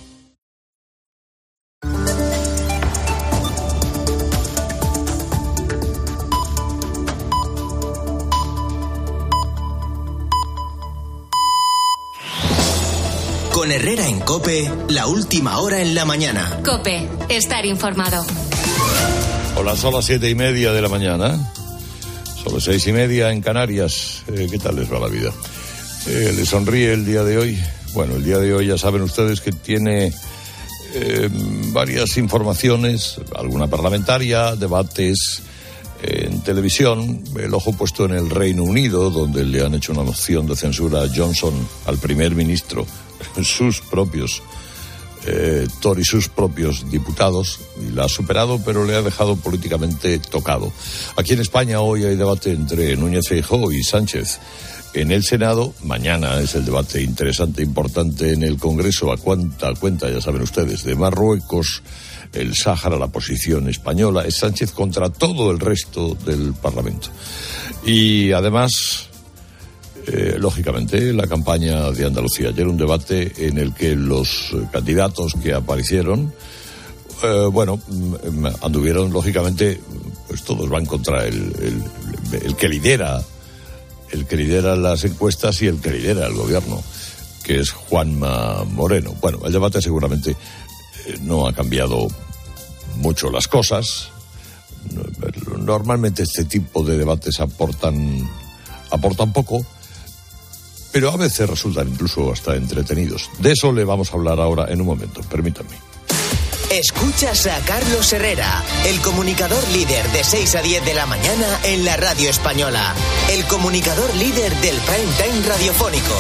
Con Herrera en COPE, la última hora en la mañana. COPE, estar informado. Hola, son las siete y media de la mañana. Son las seis y media en Canarias. Eh, ¿Qué tal les va la vida? Eh, ¿Les sonríe el día de hoy? Bueno, el día de hoy ya saben ustedes que tiene eh, varias informaciones, alguna parlamentaria, debates en televisión, el ojo puesto en el Reino Unido, donde le han hecho una moción de censura a Johnson, al primer ministro, sus propios eh, Tory, sus propios diputados, y la ha superado, pero le ha dejado políticamente tocado. Aquí en España hoy hay debate entre Núñez Feijóo y Sánchez. En el Senado, mañana es el debate interesante, importante en el Congreso, a cuenta, cuenta, ya saben ustedes, de Marruecos, el Sáhara, la posición española, es Sánchez contra todo el resto del Parlamento. Y además, eh, lógicamente, la campaña de Andalucía. Ayer un debate en el que los candidatos que aparecieron, eh, bueno, anduvieron, lógicamente, pues todos van contra el, el, el que lidera, el que lidera las encuestas y el que lidera el gobierno, que es Juanma Moreno. Bueno, el debate seguramente no ha cambiado mucho las cosas. Normalmente este tipo de debates aportan aportan poco, pero a veces resultan incluso hasta entretenidos. De eso le vamos a hablar ahora en un momento, permítanme. Escuchas a Carlos Herrera, el comunicador líder de seis a diez de la mañana en la radio española. El comunicador líder del prime time radiofónico.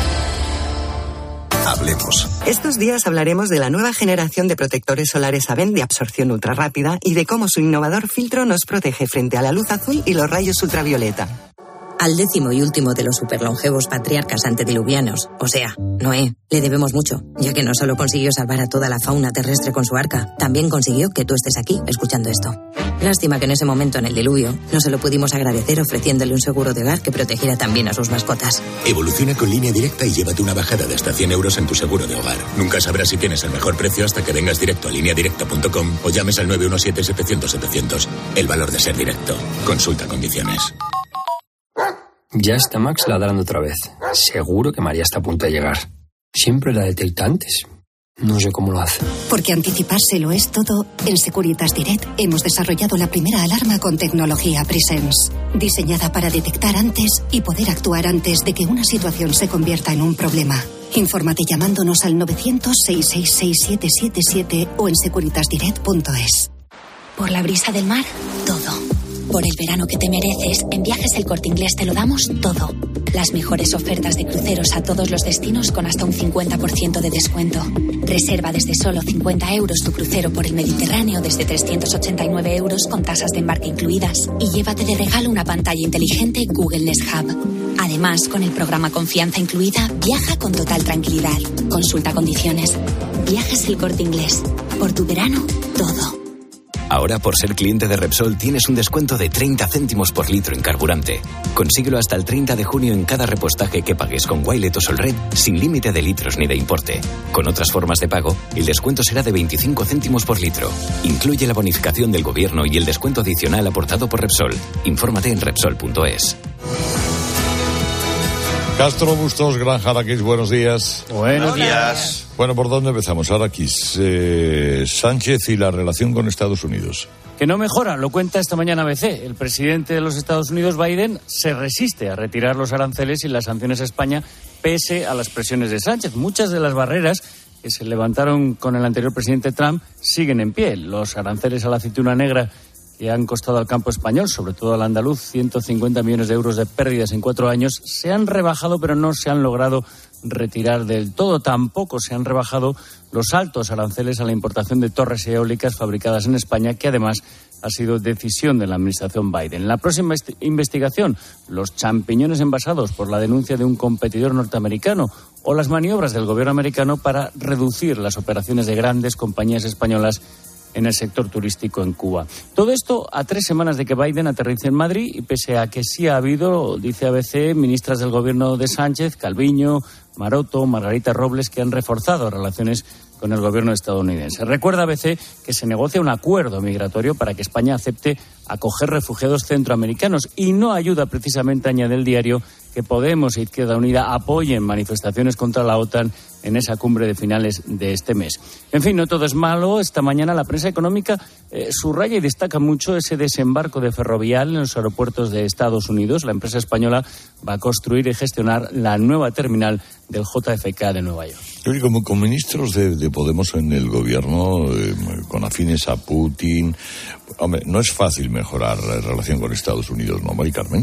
Hablemos. Estos días hablaremos de la nueva generación de protectores solares Avent de absorción ultra rápida y de cómo su innovador filtro nos protege frente a la luz azul y los rayos ultravioleta. Al décimo y último de los superlongevos patriarcas antediluvianos, o sea, Noé, le debemos mucho, ya que no solo consiguió salvar a toda la fauna terrestre con su arca, también consiguió que tú estés aquí escuchando esto. Lástima que en ese momento, en el diluvio, no se lo pudimos agradecer ofreciéndole un seguro de hogar que protegiera también a sus mascotas. Evoluciona con Línea Directa y llévate una bajada de hasta cien euros en tu seguro de hogar. Nunca sabrás si tienes el mejor precio hasta que vengas directo a línea directa punto com o llames al nueve uno siete, setecientos, setecientos. El valor de ser directo. Consulta condiciones. Ya está Max ladrando otra vez. Seguro que María está a punto de llegar. Siempre la detecta antes. No sé cómo lo hace. Porque anticipárselo es todo, en Securitas Direct hemos desarrollado la primera alarma con tecnología Presence, diseñada para detectar antes y poder actuar antes de que una situación se convierta en un problema. Infórmate llamándonos al novecientos, seiscientos sesenta y seis, siete siete siete o en securitas direct punto es. Por la brisa del mar, todo. Por el verano que te mereces, en Viajes El Corte Inglés te lo damos todo. Las mejores ofertas de cruceros a todos los destinos con hasta un cincuenta por ciento de descuento. Reserva desde solo cincuenta euros tu crucero por el Mediterráneo desde trescientos ochenta y nueve euros con tasas de embarque incluidas. Y llévate de regalo una pantalla inteligente Google Nest Hub. Además, con el programa Confianza incluida, viaja con total tranquilidad. Consulta condiciones. Viajes El Corte Inglés. Por tu verano, todo. Ahora, por ser cliente de Repsol, tienes un descuento de treinta céntimos por litro en carburante. Consíguelo hasta el treinta de junio en cada repostaje que pagues con Wilet o Solred, sin límite de litros ni de importe. Con otras formas de pago, el descuento será de veinticinco céntimos por litro. Incluye la bonificación del gobierno y el descuento adicional aportado por Repsol. Infórmate en Repsol punto es. Castro Bustos, Granja Araquis, buenos días. Buenos días. Bueno, ¿por dónde empezamos? Araquis, eh, Sánchez y la relación con Estados Unidos. Que no mejora, lo cuenta esta mañana A B C. El presidente de los Estados Unidos, Biden, se resiste a retirar los aranceles y las sanciones a España pese a las presiones de Sánchez. Muchas de las barreras que se levantaron con el anterior presidente Trump siguen en pie. Los aranceles a la aceituna negra que han costado al campo español, sobre todo al andaluz, ciento cincuenta millones de euros de pérdidas en cuatro años, se han rebajado, pero no se han logrado retirar del todo. Tampoco se han rebajado los altos aranceles a la importación de torres eólicas fabricadas en España, que además ha sido decisión de la administración Biden. En la próxima investigación, los champiñones envasados por la denuncia de un competidor norteamericano o las maniobras del gobierno americano para reducir las operaciones de grandes compañías españolas en el sector turístico en Cuba. Todo esto a tres semanas de que Biden aterrice en Madrid y pese a que sí ha habido, dice A B C, ministras del gobierno de Sánchez, Calviño, Maroto, Margarita Robles, que han reforzado relaciones con el gobierno estadounidense. Recuerda A B C que se negocia un acuerdo migratorio para que España acepte acoger refugiados centroamericanos y no ayuda precisamente, añade el diario, que Podemos e Izquierda Unida apoyen manifestaciones contra la OTAN en esa cumbre de finales de este mes. En fin, no todo es malo. Esta mañana la prensa económica eh, subraya y destaca mucho ese desembarco de Ferrovial en los aeropuertos de Estados Unidos. La empresa española va a construir y gestionar la nueva terminal del J F K de Nueva York. Como con ministros de, de Podemos en el gobierno, eh, con afines a Putin, hombre, no es fácil mejorar la relación con Estados Unidos, ¿no, Mari Carmen?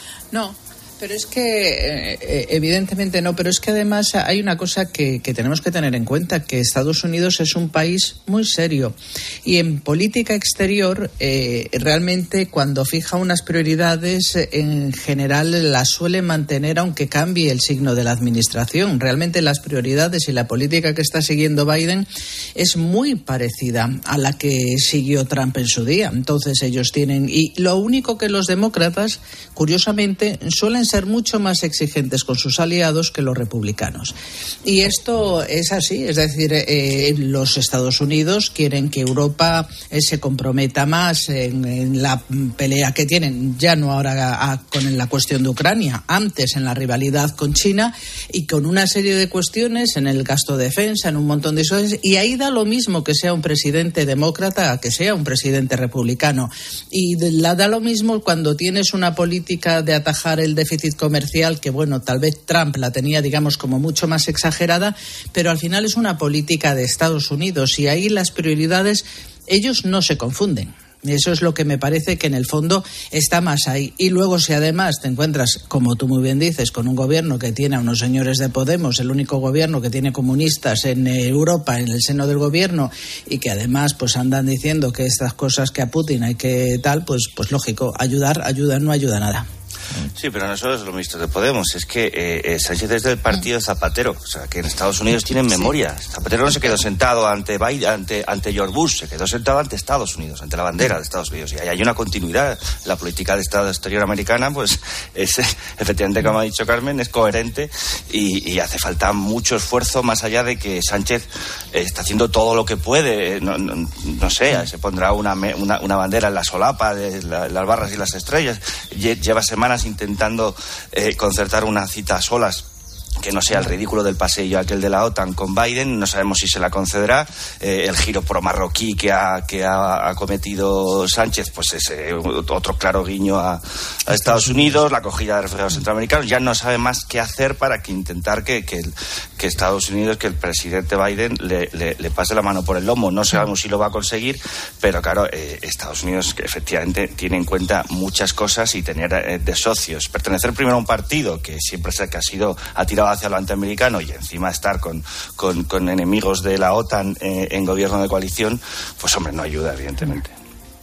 No. Pero es que, eh, evidentemente no, pero es que además hay una cosa que, que tenemos que tener en cuenta, que Estados Unidos es un país muy serio y en política exterior eh, realmente cuando fija unas prioridades en general las suele mantener aunque cambie el signo de la administración. Realmente las prioridades y la política que está siguiendo Biden es muy parecida a la que siguió Trump en su día. Entonces ellos tienen, y lo único que los demócratas, curiosamente, suelen ser mucho más exigentes con sus aliados que los republicanos. Y esto es así, es decir, eh, los Estados Unidos quieren que Europa eh, se comprometa más en, en la pelea que tienen, ya no ahora a, con la cuestión de Ucrania, antes en la rivalidad con China y con una serie de cuestiones en el gasto de defensa, en un montón de cosas, y ahí da lo mismo que sea un presidente demócrata a que sea un presidente republicano. Y da, da lo mismo cuando tienes una política de atajar el déficit comercial, que bueno, tal vez Trump la tenía, digamos, como mucho más exagerada, pero al final es una política de Estados Unidos y ahí las prioridades, ellos no se confunden. Eso es lo que me parece que en el fondo está más ahí. Y luego si además te encuentras, como tú muy bien dices, con un gobierno que tiene a unos señores de Podemos, el único gobierno que tiene comunistas en Europa, en el seno del gobierno, y que además pues andan diciendo que estas cosas que a Putin hay que tal, pues, pues lógico, ayudar, ayudar, no ayuda nada. Sí, pero no solo es los ministros de Podemos, es que eh, eh, Sánchez es del partido Zapatero, o sea, que en Estados Unidos tienen memoria. Zapatero no se quedó sentado ante Biden, ante, ante George Bush, se quedó sentado ante Estados Unidos, ante la bandera de Estados Unidos. Y ahí hay una continuidad. La política de Estado exterior americana, pues, es, efectivamente, como ha dicho Carmen, es coherente y, y hace falta mucho esfuerzo, más allá de que Sánchez eh, está haciendo todo lo que puede. No, no, no sé, se pondrá una, una, una bandera en la solapa de la, las barras y las estrellas. Lleva semanas intentando eh, concertar una cita a solas que no sea el ridículo del pasillo aquel de la OTAN con Biden. No sabemos si se la concederá. Eh, el giro pro-marroquí que ha, que ha, ha cometido Sánchez, pues es eh, otro claro guiño a, a Estados Unidos, la acogida de refugiados centroamericanos. Ya no sabe más qué hacer para que intentar que, que, que Estados Unidos, que el presidente Biden le, le, le pase la mano por el lomo. No sabemos si lo va a conseguir, pero claro, eh, Estados Unidos que efectivamente tiene en cuenta muchas cosas y tener eh, de socios. Pertenecer primero a un partido que siempre sé que ha sido ha tirado hacia lo antiamericano y encima estar con, con, con enemigos de la OTAN eh, en gobierno de coalición, pues hombre, no ayuda, evidentemente.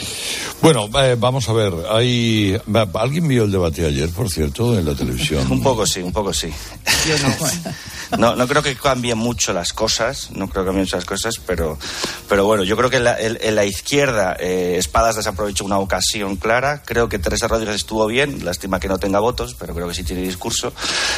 Bueno, eh, vamos a ver, hay... ¿Alguien vio el debate ayer, por cierto, en la televisión? Un poco sí, un poco sí. Yo no. No, no creo que cambien mucho las cosas, no creo que cambien mucho las cosas, pero, pero bueno, yo creo que en la, en, en la izquierda eh, Espadas desaprovechó una ocasión clara. Creo que Teresa Rodríguez estuvo bien, lástima que no tenga votos, pero creo que sí tiene discurso.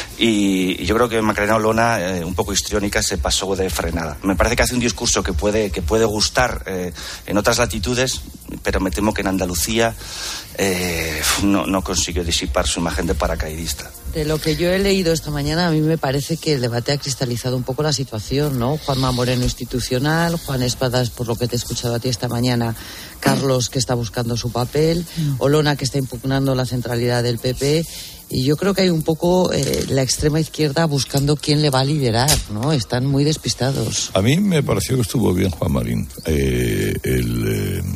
Y, y yo creo que Macarena Olona, eh, un poco histriónica, se pasó de frenada. Me parece que hace un discurso que puede, que puede gustar eh, en otras latitudes, pero me temo que en Andalucía eh, no, no consiguió disipar su imagen de paracaidista. De lo que yo he leído esta mañana, a mí me parece que el debate ha cristalizado un poco la situación, ¿no? Juanma Moreno institucional, Juan Espadas, por lo que te he escuchado a ti esta mañana, Carlos, que está buscando su papel, Olona, que está impugnando la centralidad del P P, y yo creo que hay un poco eh, la extrema izquierda buscando quién le va a liderar, ¿no? Están muy despistados. A mí me pareció que estuvo bien Juan Marín. Eh, el... Eh...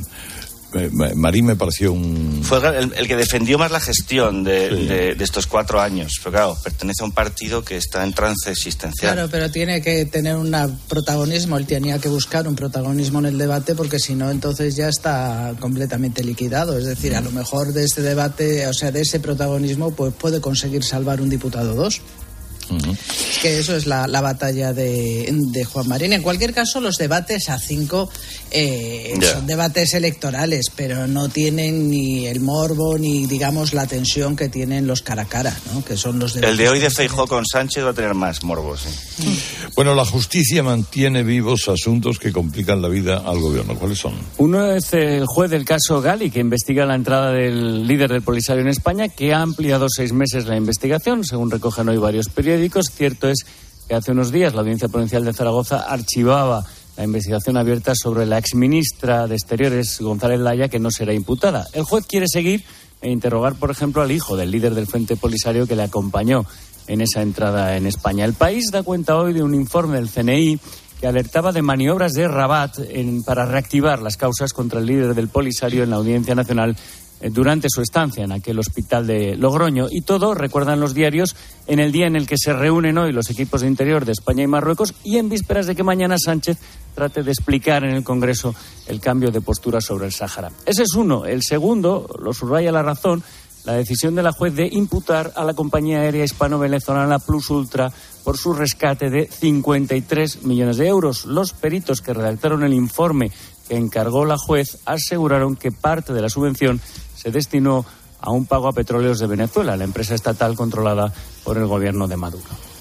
Marín me pareció un... Fue el, el que defendió más la gestión de, sí. de, de estos cuatro años. Pero claro, pertenece a un partido que está en trance existencial. Claro, pero tiene que tener un protagonismo. Él tenía que buscar un protagonismo en el debate, porque si no, entonces ya está completamente liquidado. Es decir, a lo mejor de este debate, o sea, de ese protagonismo, pues puede conseguir salvar un diputado o dos. Uh-huh. Es que eso es la, la batalla de, de Juan Marín. En cualquier caso, los debates a cinco eh, yeah. son debates electorales, pero no tienen ni el morbo ni, digamos, la tensión que tienen los cara a cara, ¿no? Que son los el de hoy de Feijóo con Sánchez va a tener más morbo, sí. Mm. Bueno, la justicia mantiene vivos asuntos que complican la vida al gobierno. ¿Cuáles son? Uno es el juez del caso Gali, que investiga la entrada del líder del Polisario en España, que ha ampliado seis meses la investigación, según recogen hoy varios periódicos. Cierto es que hace unos días la Audiencia Provincial de Zaragoza archivaba la investigación abierta sobre la exministra de Exteriores, González Laya, que no será imputada. El juez quiere seguir e interrogar, por ejemplo, al hijo del líder del Frente Polisario que le acompañó en esa entrada en España. El País da cuenta hoy de un informe del C N I que alertaba de maniobras de Rabat en, para reactivar las causas contra el líder del Polisario en la Audiencia Nacional durante su estancia en aquel hospital de Logroño. Y todo, recuerdan los diarios, en el día en el que se reúnen hoy los equipos de Interior de España y Marruecos, y en vísperas de que mañana Sánchez trate de explicar en el Congreso el cambio de postura sobre el Sáhara. Ese es uno. El segundo, lo subraya La Razón, la decisión de la juez de imputar a la compañía aérea hispano-venezolana Plus Ultra por su rescate de cincuenta y tres millones de euros. Los peritos que redactaron el informe que encargó la juez aseguraron que parte de la subvención se destinó a un pago a Petróleos de Venezuela, la empresa estatal controlada por el gobierno de Maduro.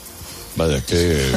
Vaya, que...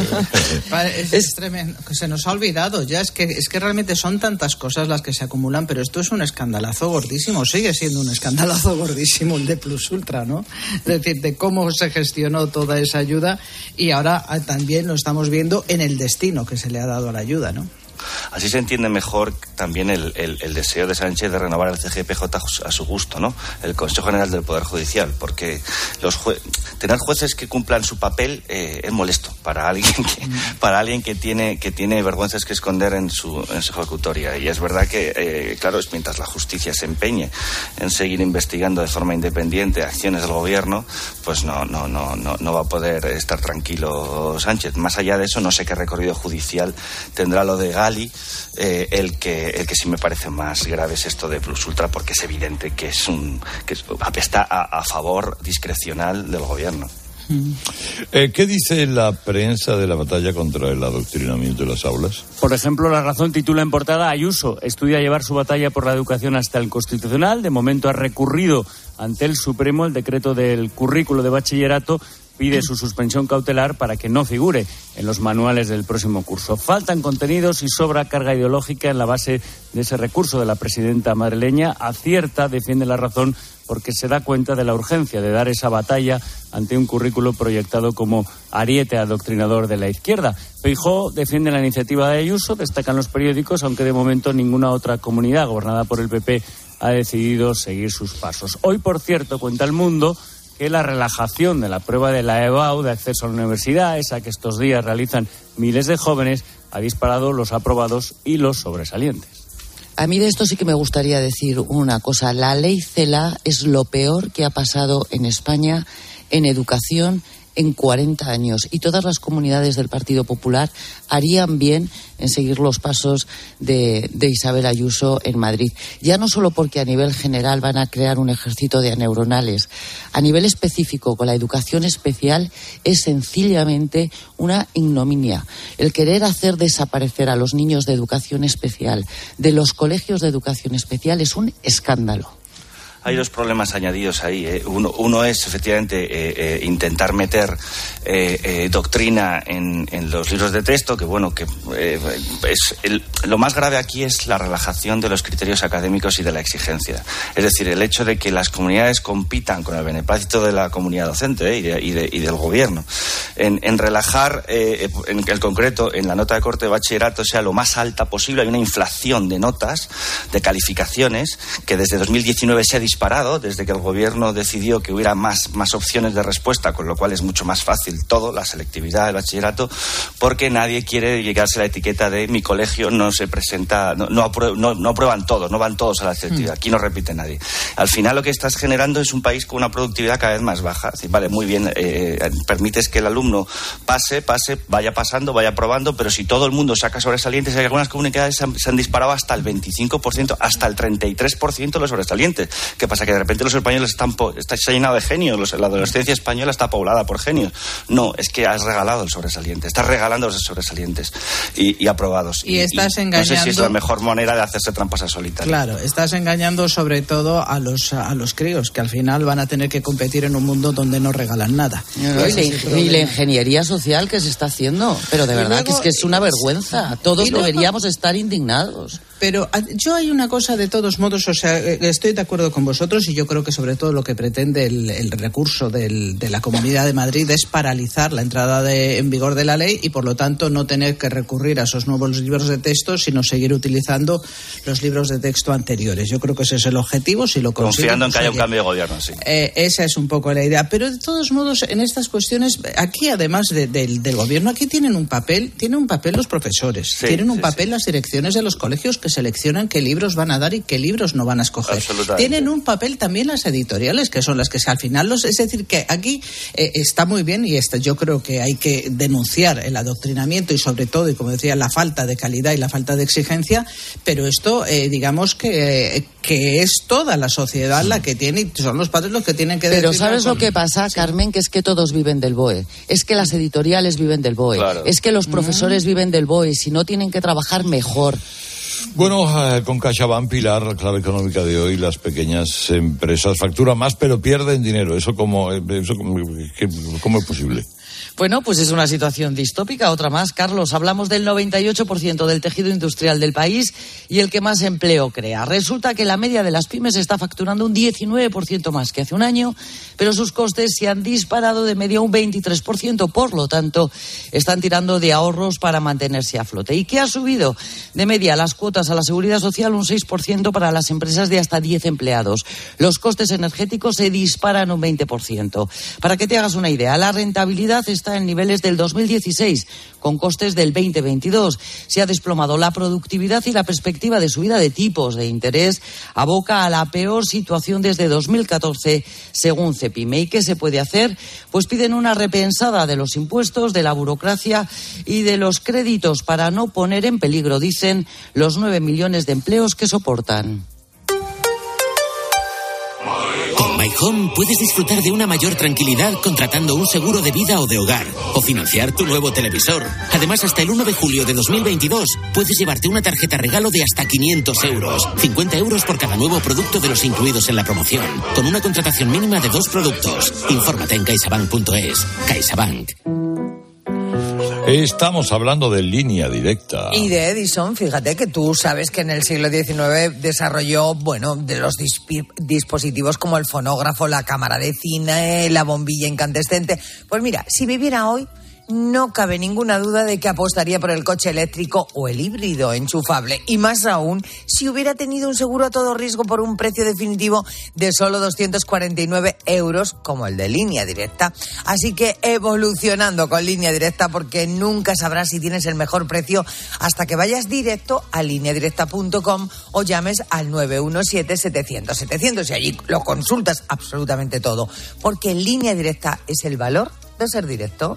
es, es tremendo, que se nos ha olvidado ya, es que, es que realmente son tantas cosas las que se acumulan, pero esto es un escandalazo gordísimo, sigue siendo un escandalazo gordísimo el de Plus Ultra, ¿no? Es decir, de cómo se gestionó toda esa ayuda, y ahora también lo estamos viendo en el destino que se le ha dado a la ayuda, ¿no? Así se entiende mejor también el, el, el deseo de Sánchez de renovar el C G P J a su gusto, ¿no? El Consejo General del Poder Judicial, porque los jue- tener jueces que cumplan su papel eh, es molesto para alguien que para alguien que tiene que tiene vergüenzas que esconder en su en su ejecutoria. Y es verdad que eh, claro, es mientras la justicia se empeñe en seguir investigando de forma independiente acciones del gobierno, pues no no no no no va a poder estar tranquilo Sánchez. Más allá de eso, no sé qué recorrido judicial tendrá lo de Gali. Eh, el que el que sí me parece más grave es esto de Plus Ultra, porque es evidente que es un que apesta a, a favor discrecional del gobierno. Eh, ¿Qué dice la prensa de la batalla contra el adoctrinamiento de las aulas? Por ejemplo, La Razón titula en portada: Ayuso estudia llevar su batalla por la educación hasta el Constitucional. De momento ha recurrido ante el Supremo el decreto del currículo de bachillerato. Pide su suspensión cautelar para que no figure en los manuales del próximo curso. Faltan contenidos y sobra carga ideológica en la base de ese recurso de la presidenta madrileña. Acierta, defiende La Razón, porque se da cuenta de la urgencia de dar esa batalla ante un currículo proyectado como ariete adoctrinador de la izquierda. Feijóo defiende la iniciativa de Ayuso, destacan los periódicos, aunque de momento ninguna otra comunidad gobernada por el P P ha decidido seguir sus pasos. Hoy, por cierto, cuenta El Mundo que la relajación de la prueba de la EBAU de acceso a la universidad, esa que estos días realizan miles de jóvenes, ha disparado los aprobados y los sobresalientes. A mí de esto sí que me gustaría decir una cosa. La ley CELA es lo peor que ha pasado en España en educación en cuarenta años. Y todas las comunidades del Partido Popular harían bien en seguir los pasos de, de Isabel Ayuso en Madrid. Ya no solo porque a nivel general van a crear un ejército de aneuronales, a nivel específico con la educación especial es sencillamente una ignominia. El querer hacer desaparecer a los niños de educación especial de los colegios de educación especial es un escándalo. Hay dos problemas añadidos ahí. ¿eh? Uno, uno es, efectivamente, eh, eh, intentar meter eh, eh, doctrina en, en los libros de texto, que, bueno, que eh, es el, lo más grave aquí es la relajación de los criterios académicos y de la exigencia. Es decir, el hecho de que las comunidades compitan con el beneplácito de la comunidad docente ¿eh? y, de, y, de, y del gobierno en, en relajar, eh, en el concreto, en la nota de corte de bachillerato sea lo más alta posible. Hay una inflación de notas, de calificaciones, que desde dos mil diecinueve se ha disparado desde que el gobierno decidió que hubiera más, más opciones de respuesta, con lo cual es mucho más fácil todo, la selectividad del bachillerato, porque nadie quiere llegarse a la etiqueta de mi colegio no se presenta, no, no, aprueb, no, no aprueban todos, no van todos a la selectividad, aquí no repite nadie. Al final lo que estás generando es un país con una productividad cada vez más baja. Así, vale, muy bien, eh, permites que el alumno pase, pase, vaya pasando, vaya aprobando, pero si todo el mundo saca sobresalientes, hay algunas comunidades se han, se han disparado hasta el veinticinco por ciento, hasta el treinta y tres por ciento de los sobresalientes. ¿Qué pasa? Que de repente los españoles están po- está llenado de genios, los, la adolescencia española está poblada por genios. No, es que has regalado el sobresaliente, estás regalando los sobresalientes y, y aprobados. Y, y estás y, engañando. No sé si es la mejor manera de hacerse trampas a solitario. Claro, estás engañando sobre todo a los a los críos, que al final van a tener que competir en un mundo donde no regalan nada. No, no, y, la, y la ingeniería social que se está haciendo, pero de verdad luego, que es que es una vergüenza. Todos luego, deberíamos estar indignados. Pero yo hay una cosa de todos modos, o sea, estoy de acuerdo con vosotros y yo creo que sobre todo lo que pretende el, el recurso del, de la Comunidad de Madrid es paralizar la entrada de, en vigor de la ley y por lo tanto no tener que recurrir a esos nuevos libros de texto, sino seguir utilizando los libros de texto anteriores. Yo creo que ese es el objetivo, si lo consiguen. Confiando en que haya un cambio de gobierno, sí. Eh, esa es un poco la idea. Pero de todos modos, en estas cuestiones, aquí además de, de, del gobierno, aquí tienen un papel, tienen un papel los profesores, sí, tienen un sí, papel sí. las direcciones de los colegios que seleccionan qué libros van a dar y qué libros no van a escoger. Tienen un papel también las editoriales, que son las que al final los... Es decir, que aquí eh, está muy bien y está, yo creo que hay que denunciar el adoctrinamiento y sobre todo, y como decía, la falta de calidad y la falta de exigencia, pero esto, eh, digamos que, eh, que es toda la sociedad la que tiene y son los padres los que tienen que decir. Pero ¿sabes con... lo que pasa, Carmen? Que es que todos viven del B O E. Es que las editoriales viven del B O E. Claro. Es que los profesores mm. viven del B O E. Si no, tienen que trabajar mejor. Bueno, eh, con CaixaBank, Pilar, la clave económica de hoy, las pequeñas empresas facturan más pero pierden dinero. ¿Eso cómo, eso cómo, cómo es posible? Bueno, pues es una situación distópica, otra más. Carlos, hablamos del noventa y ocho por ciento del tejido industrial del país y el que más empleo crea. Resulta que la media de las pymes está facturando un diecinueve por ciento más que hace un año, pero sus costes se han disparado de media un veintitrés por ciento. Por lo tanto, están tirando de ahorros para mantenerse a flote. ¿Y qué ha subido? De media, las cuotas a la seguridad social un seis por ciento para las empresas de hasta diez empleados. Los costes energéticos se disparan un veinte por ciento. Para que te hagas una idea, la rentabilidad está en niveles del dos mil dieciséis, con costes del veinte veintidós. Se ha desplomado la productividad y la perspectiva de subida de tipos de interés aboca a la peor situación desde dos mil catorce, según Cepime. ¿Y qué se puede hacer? Pues piden una repensada de los impuestos, de la burocracia y de los créditos para no poner en peligro, dicen, los nueve millones de empleos que soportan. Con MyHome puedes disfrutar de una mayor tranquilidad contratando un seguro de vida o de hogar o financiar tu nuevo televisor. Además, hasta el uno de julio de dos mil veintidós puedes llevarte una tarjeta regalo de hasta quinientos euros. cincuenta euros por cada nuevo producto de los incluidos en la promoción, con una contratación mínima de dos productos. Infórmate en caixabank punto es. CaixaBank. Estamos hablando de Línea Directa. Y de Edison, fíjate que tú sabes que en el siglo diecinueve desarrolló, bueno, de los disp- dispositivos como el fonógrafo, la cámara de cine, la bombilla incandescente. Pues mira, si viviera hoy, no cabe ninguna duda de que apostaría por el coche eléctrico o el híbrido enchufable. Y más aún, si hubiera tenido un seguro a todo riesgo por un precio definitivo de solo doscientos cuarenta y nueve euros, como el de Línea Directa. Así que evolucionando con Línea Directa, porque nunca sabrás si tienes el mejor precio hasta que vayas directo a línea directa punto com o llames al nueve uno siete, setecientos, setecientos y allí lo consultas absolutamente todo. Porque Línea Directa es el valor de Ser Directo.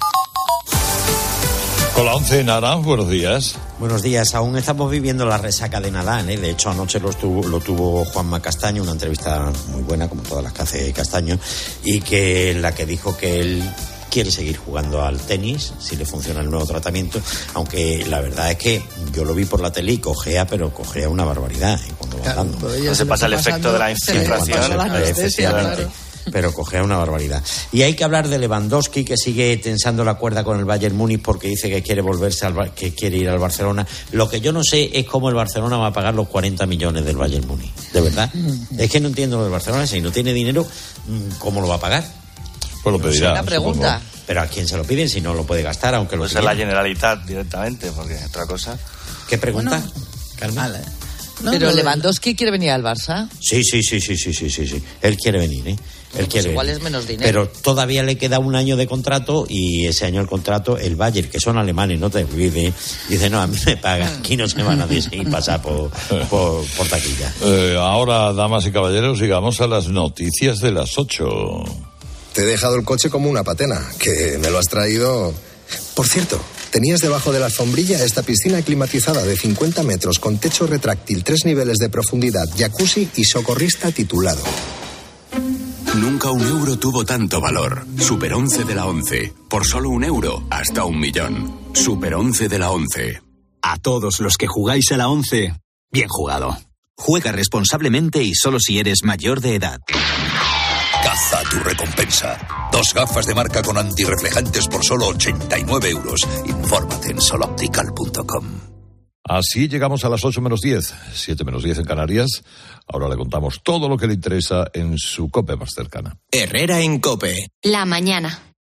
Con la once, Naranj, buenos días. Buenos días. Aún estamos viviendo la resaca de Nadal, ¿eh? De hecho, anoche lo tuvo, lo tuvo Juanma Castaño, una entrevista muy buena, como todas las que hace Castaño, y que en la que dijo que él quiere seguir jugando al tenis si le funciona el nuevo tratamiento, aunque la verdad es que yo lo vi por la tele y cojea, pero cojea una barbaridad, ¿eh? Cuando va claro, andando. No se pasa el efecto de la infiltración. Efectivamente. Pero cogea una barbaridad. Y hay que hablar de Lewandowski, que sigue tensando la cuerda con el Bayern Múnich porque dice que quiere volverse al, que quiere ir al Barcelona. Lo que yo no sé es cómo el Barcelona va a pagar los cuarenta millones del Bayern Múnich. ¿De verdad? Es que no entiendo lo del Barcelona. Si no tiene dinero, ¿cómo lo va a pagar? Pues lo pedirá. Una pregunta. Supongo. Pero ¿a quién se lo piden si no lo puede gastar, aunque lo pues a la Generalitat directamente, porque otra cosa. ¿Qué pregunta? Bueno, Carmen. Vale. No, Pero no, Lewandowski quiere venir al Barça. Sí, sí, sí, sí, sí, sí, sí, sí. Él quiere venir, ¿eh? Él pues quiere igual venir. es menos dinero. Pero todavía le queda un año de contrato y ese año el contrato, el Bayern, que son alemanes, no te olvides, dice, no, a mí me pagan, aquí no se va nadie sin pasar por, por, por taquilla. Eh, ahora, damas y caballeros, llegamos a las noticias de las ocho. Te he dejado el coche como una patena, que me lo has traído... Por cierto, tenías debajo de la alfombrilla esta piscina climatizada de cincuenta metros con techo retráctil, tres niveles de profundidad, jacuzzi y socorrista titulado. Nunca un euro tuvo tanto valor. Super once de la once. Por solo un euro, hasta un millón. Super once de la once. A todos los que jugáis a la once, bien jugado. Juega responsablemente y solo si eres mayor de edad. Caza tu recompensa. Dos gafas de marca con antirreflejantes por solo ochenta y nueve euros. Infórmate en soloptical punto com. Así llegamos a las ocho menos diez, siete menos diez en Canarias. Ahora le contamos todo lo que le interesa en su COPE más cercana. Herrera en COPE. La mañana.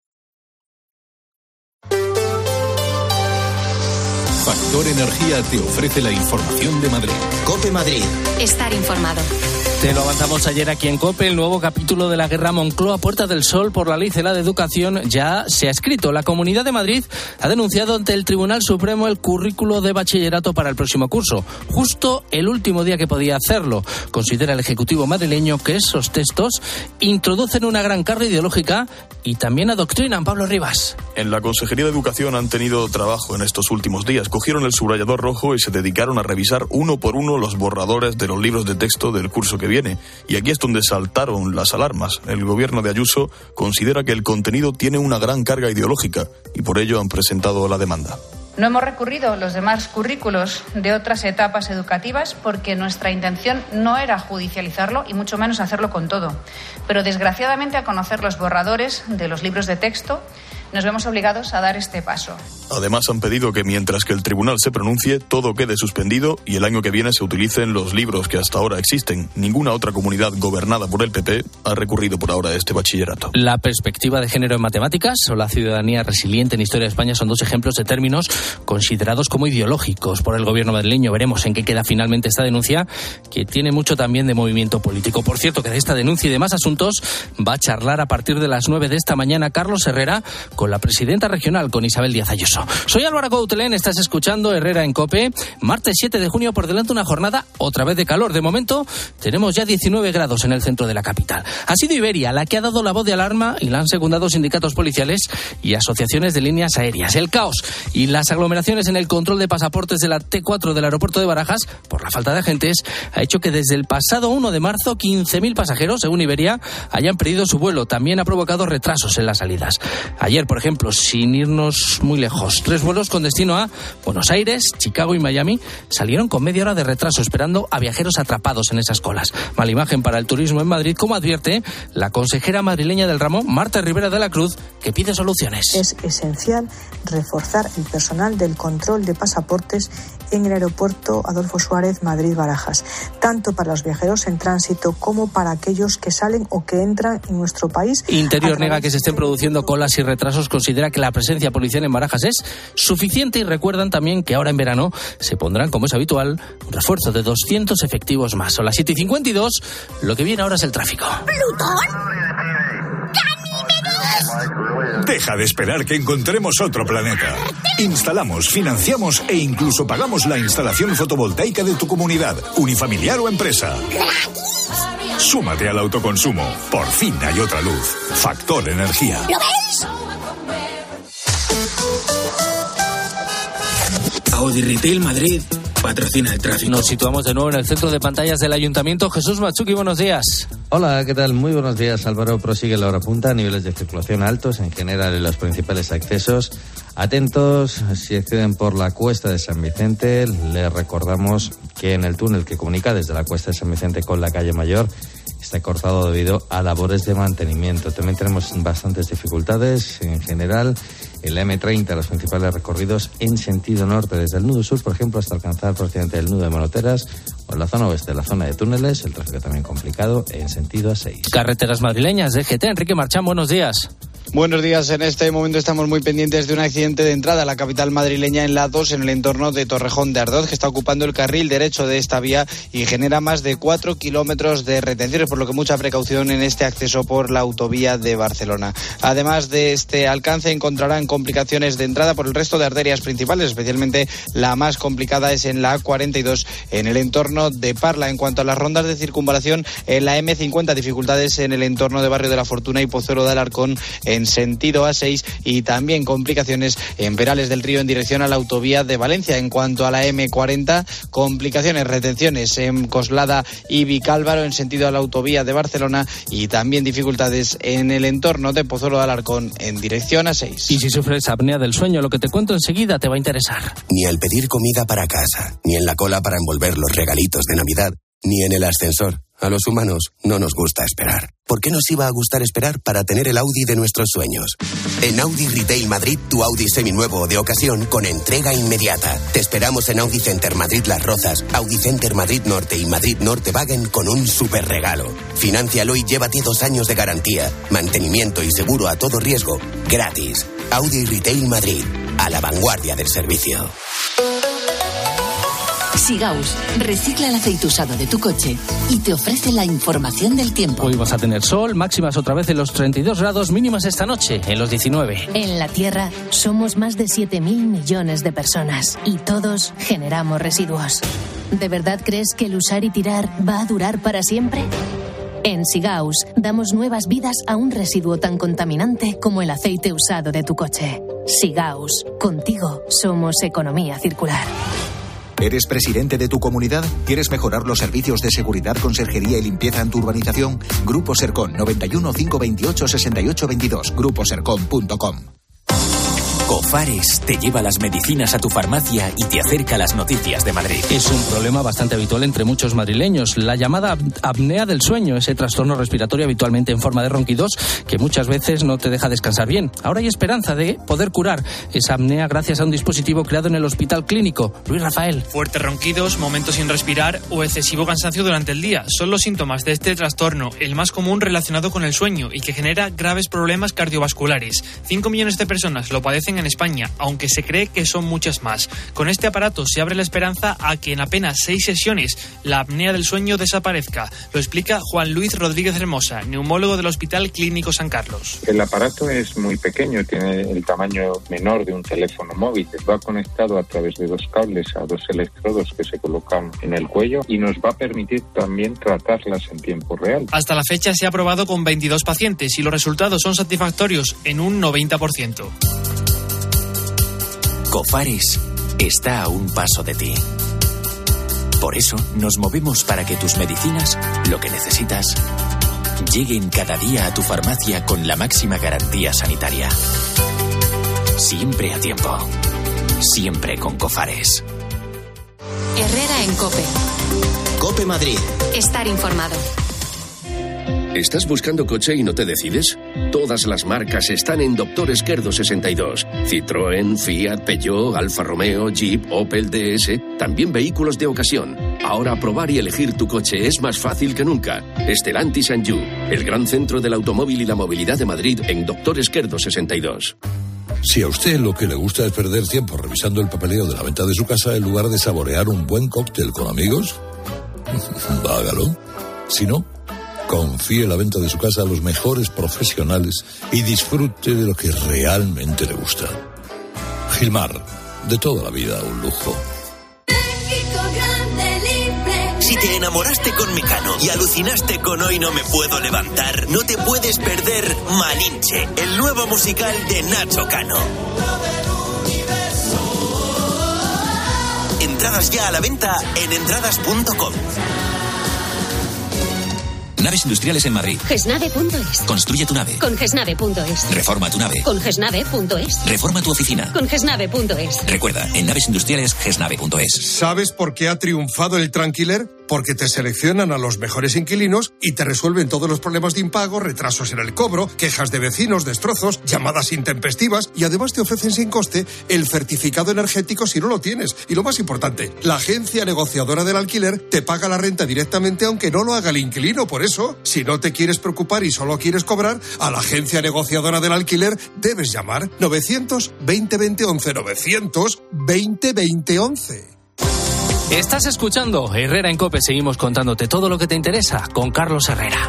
Factor Energía te ofrece la información de Madrid. COPE Madrid. Estar informado. Te lo avanzamos ayer aquí en COPE, el nuevo capítulo de la guerra Moncloa Puerta del Sol por la Ley Celaá de Educación ya se ha escrito. La Comunidad de Madrid ha denunciado ante el Tribunal Supremo el currículo de bachillerato para el próximo curso, justo el último día que podía hacerlo. Considera el Ejecutivo madrileño que esos textos introducen una gran carga ideológica y también adoctrinan. Pablo Rivas. En la Consejería de Educación han tenido trabajo en estos últimos días. Cogieron el subrayador rojo y se dedicaron a revisar uno por uno los borradores de los libros de texto del curso que viene. Y aquí es donde saltaron las alarmas. El gobierno de Ayuso considera que el contenido tiene una gran carga ideológica y por ello han presentado la demanda. No hemos recurrido a los demás currículos de otras etapas educativas porque nuestra intención no era judicializarlo y mucho menos hacerlo con todo. Pero desgraciadamente, al conocer los borradores de los libros de texto, nos vemos obligados a dar este paso. Además, han pedido que mientras que el tribunal se pronuncie, todo quede suspendido y el año que viene se utilicen los libros que hasta ahora existen. Ninguna otra comunidad gobernada por el P P ha recurrido por ahora a este bachillerato. La perspectiva de género en matemáticas o la ciudadanía resiliente en Historia de España son dos ejemplos de términos considerados como ideológicos por el gobierno madrileño. Veremos en qué queda finalmente esta denuncia, que tiene mucho también de movimiento político. Por cierto, que de esta denuncia y demás asuntos va a charlar a partir de las nueve de esta mañana Carlos Herrera con la presidenta regional, con Isabel Díaz Ayuso. Soy Álvaro Coutelén, estás escuchando Herrera en COPE. Martes siete de junio, por delante una jornada otra vez de calor. De momento tenemos ya diecinueve grados en el centro de la capital. Ha sido Iberia la que ha dado la voz de alarma y la han secundado sindicatos policiales y asociaciones de líneas aéreas. El caos y las aglomeraciones en el control de pasaportes de la T cuatro del aeropuerto de Barajas, por la falta de agentes, ha hecho que desde el pasado uno de marzo quince mil pasajeros, según Iberia, hayan perdido su vuelo. También ha provocado retrasos en las salidas. Ayer, por ejemplo, sin irnos muy lejos, tres vuelos con destino a Buenos Aires, Chicago y Miami salieron con media hora de retraso, esperando a viajeros atrapados en esas colas. Mala imagen para el turismo en Madrid, como advierte la consejera madrileña del ramo, Marta Rivera de la Cruz, que pide soluciones. Es esencial reforzar el personal del control de pasaportes en el aeropuerto Adolfo Suárez Madrid-Barajas, tanto para los viajeros en tránsito como para aquellos que salen o que entran en nuestro país. Interior nega que se estén produciendo colas y retrasos, considera que la presencia policial en Barajas es suficiente y recuerdan también que ahora en verano se pondrán, como es habitual, un refuerzo de doscientos efectivos más. Son las siete y cincuenta y dos, lo que viene ahora es el tráfico. ¿Plutón? Deja de esperar que encontremos otro planeta. Instalamos, financiamos e incluso pagamos la instalación fotovoltaica de tu comunidad, unifamiliar o empresa. Súmate al autoconsumo. Por fin hay otra luz. Factor Energía. ¿Lo ves? Audi Retail Madrid patrocina el tráfico. Nos situamos de nuevo en el centro de pantallas del Ayuntamiento. Jesús Machuki, buenos días. Hola, ¿qué tal? Muy buenos días. Álvaro, prosigue la hora punta, niveles de circulación altos en general en los principales accesos. Atentos, si acceden por la Cuesta de San Vicente, les recordamos que en el túnel que comunica desde la Cuesta de San Vicente con la calle Mayor está cortado debido a labores de mantenimiento. También tenemos bastantes dificultades en general en la eme treinta, los principales recorridos en sentido norte, desde el nudo sur, por ejemplo, hasta alcanzar prácticamente el nudo de Monoteras, o en la zona oeste, la zona de túneles, el tráfico también complicado en sentido A seis. Carreteras madrileñas, D G T, Enrique Marchán, buenos días. Buenos días. En este momento estamos muy pendientes de un accidente de entrada a la capital madrileña en la dos, en el entorno de Torrejón de Ardoz, que está ocupando el carril derecho de esta vía y genera más de cuatro kilómetros de retenciones, por lo que mucha precaución en este acceso por la autovía de Barcelona. Además de este alcance, encontrarán complicaciones de entrada por el resto de arterias principales, especialmente la más complicada es en la A cuarenta y dos, en el entorno de Parla. En cuanto a las rondas de circunvalación, en la eme cincuenta, dificultades en el entorno de Barrio de la Fortuna y Pozuelo de Alarcón en sentido A seis, y también complicaciones en Perales del Río en dirección a la autovía de Valencia. En cuanto a la eme cuarenta, complicaciones, retenciones en Coslada y Vicálvaro en sentido a la autovía de Barcelona, y también dificultades en el entorno de Pozuelo de Alarcón en dirección A seis. Y si sufres apnea del sueño, lo que te cuento enseguida te va a interesar. Ni al pedir comida para casa, ni en la cola para envolver los regalitos de Navidad, ni en el ascensor. A los humanos no nos gusta esperar. ¿Por qué nos iba a gustar esperar para tener el Audi de nuestros sueños? En Audi Retail Madrid, tu Audi seminuevo o de ocasión con entrega inmediata. Te esperamos en Audi Center Madrid Las Rozas, Audi Center Madrid Norte y Madrid Norte Wagen con un super regalo. Financialo y llévate dos años de garantía, mantenimiento y seguro a todo riesgo, gratis. Audi Retail Madrid, a la vanguardia del servicio. Sigaus recicla el aceite usado de tu coche y te ofrece la información del tiempo. Hoy vas a tener sol, máximas otra vez en los treinta y dos grados, mínimas esta noche en los diecinueve. En la Tierra somos más de siete mil millones de personas y todos generamos residuos. ¿De verdad crees que el usar y tirar va a durar para siempre? En Sigaus damos nuevas vidas a un residuo tan contaminante como el aceite usado de tu coche. Sigaus, contigo somos economía circular. ¿Eres presidente de tu comunidad? ¿Quieres mejorar los servicios de seguridad, conserjería y limpieza en tu urbanización? Grupo Sercon, noventa y uno, cinco veintiocho, sesenta y ocho veintidós, grupo sercon punto com. Cofares te lleva las medicinas a tu farmacia y te acerca a las noticias de Madrid. Es un problema bastante habitual entre muchos madrileños, la llamada apnea del sueño, ese trastorno respiratorio habitualmente en forma de ronquidos que muchas veces no te deja descansar bien. Ahora hay esperanza de poder curar esa apnea gracias a un dispositivo creado en el Hospital Clínico. Luis Rafael. Fuertes ronquidos, momentos sin respirar o excesivo cansancio durante el día son los síntomas de este trastorno, el más común relacionado con el sueño y que genera graves problemas cardiovasculares. Cinco millones de personas lo padecen en España, aunque se cree que son muchas más. Con este aparato se abre la esperanza a que en apenas seis sesiones la apnea del sueño desaparezca. Lo explica Juan Luis Rodríguez Hermosa, neumólogo del Hospital Clínico San Carlos. El aparato es muy pequeño, tiene el tamaño menor de un teléfono móvil. Va conectado a través de dos cables a dos electrodos que se colocan en el cuello y nos va a permitir también tratarlas en tiempo real. Hasta la fecha se ha probado con veintidós pacientes y los resultados son satisfactorios en un noventa por ciento. Cofares está a un paso de ti. Por eso nos movemos para que tus medicinas, lo que necesitas, lleguen cada día a tu farmacia con la máxima garantía sanitaria. Siempre a tiempo. Siempre con Cofares. Herrera en COPE. COPE Madrid. Estar informado. ¿Estás buscando coche y no te decides? Todas las marcas están en Doctor Esquerdo sesenta y dos. Citroën, Fiat, Peugeot, Alfa Romeo, Jeep, Opel, D S. También vehículos de ocasión. Ahora probar y elegir tu coche es más fácil que nunca. Stellantis and You, el gran centro del automóvil y la movilidad de Madrid en Doctor Esquerdo sesenta y dos. Si a usted lo que le gusta es perder tiempo revisando el papeleo de la venta de su casa en lugar de saborear un buen cóctel con amigos, hágalo. Si no, confíe la venta de su casa a los mejores profesionales y disfrute de lo que realmente le gusta. Gilmar, de toda la vida un lujo. Si te enamoraste con Mecano y alucinaste con Hoy no me puedo levantar, no te puedes perder Malinche, el nuevo musical de Nacho Cano. Entradas ya a la venta en entradas punto com. Naves industriales en Madrid. Gesnave punto es. Construye tu nave. Con gesnave punto es. Reforma tu nave. Con gesnave punto es. Reforma tu oficina. Con gesnave punto es. Recuerda, en naves industriales gesnave punto es. ¿Sabes por qué ha triunfado el Tranquiler? Porque te seleccionan a los mejores inquilinos y te resuelven todos los problemas de impago, retrasos en el cobro, quejas de vecinos, destrozos, llamadas intempestivas y además te ofrecen sin coste el certificado energético si no lo tienes. Y lo más importante, la agencia negociadora del alquiler te paga la renta directamente aunque no lo haga el inquilino. Por eso, si no te quieres preocupar y solo quieres cobrar, a la agencia negociadora del alquiler debes llamar novecientos veinte veinte once, novecientos veinte veinte once. Estás escuchando Herrera en COPE. Seguimos contándote todo lo que te interesa con Carlos Herrera.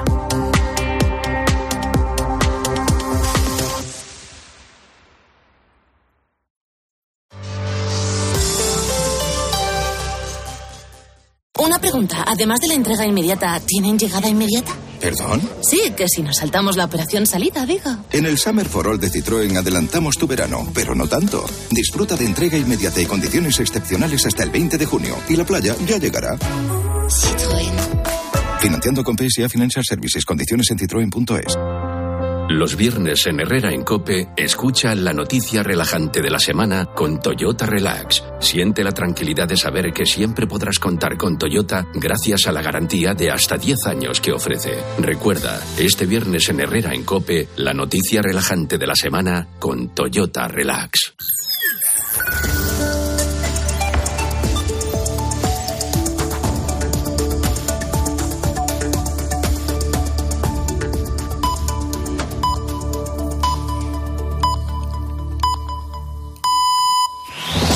Una pregunta, además de la entrega inmediata, ¿tienen llegada inmediata? ¿Perdón? Sí, que si nos saltamos la operación salida, digo. En el Summer for All de Citroën adelantamos tu verano, pero no tanto. Disfruta de entrega inmediata y condiciones excepcionales hasta el veinte de junio. Y la playa ya llegará. Citroën. Financiando con P S A Financial Services. Condiciones en citroen punto es. Los viernes en Herrera en COPE, escucha la noticia relajante de la semana con Toyota Relax. Siente la tranquilidad de saber que siempre podrás contar con Toyota gracias a la garantía de hasta diez años que ofrece. Recuerda, este viernes en Herrera en COPE, la noticia relajante de la semana con Toyota Relax.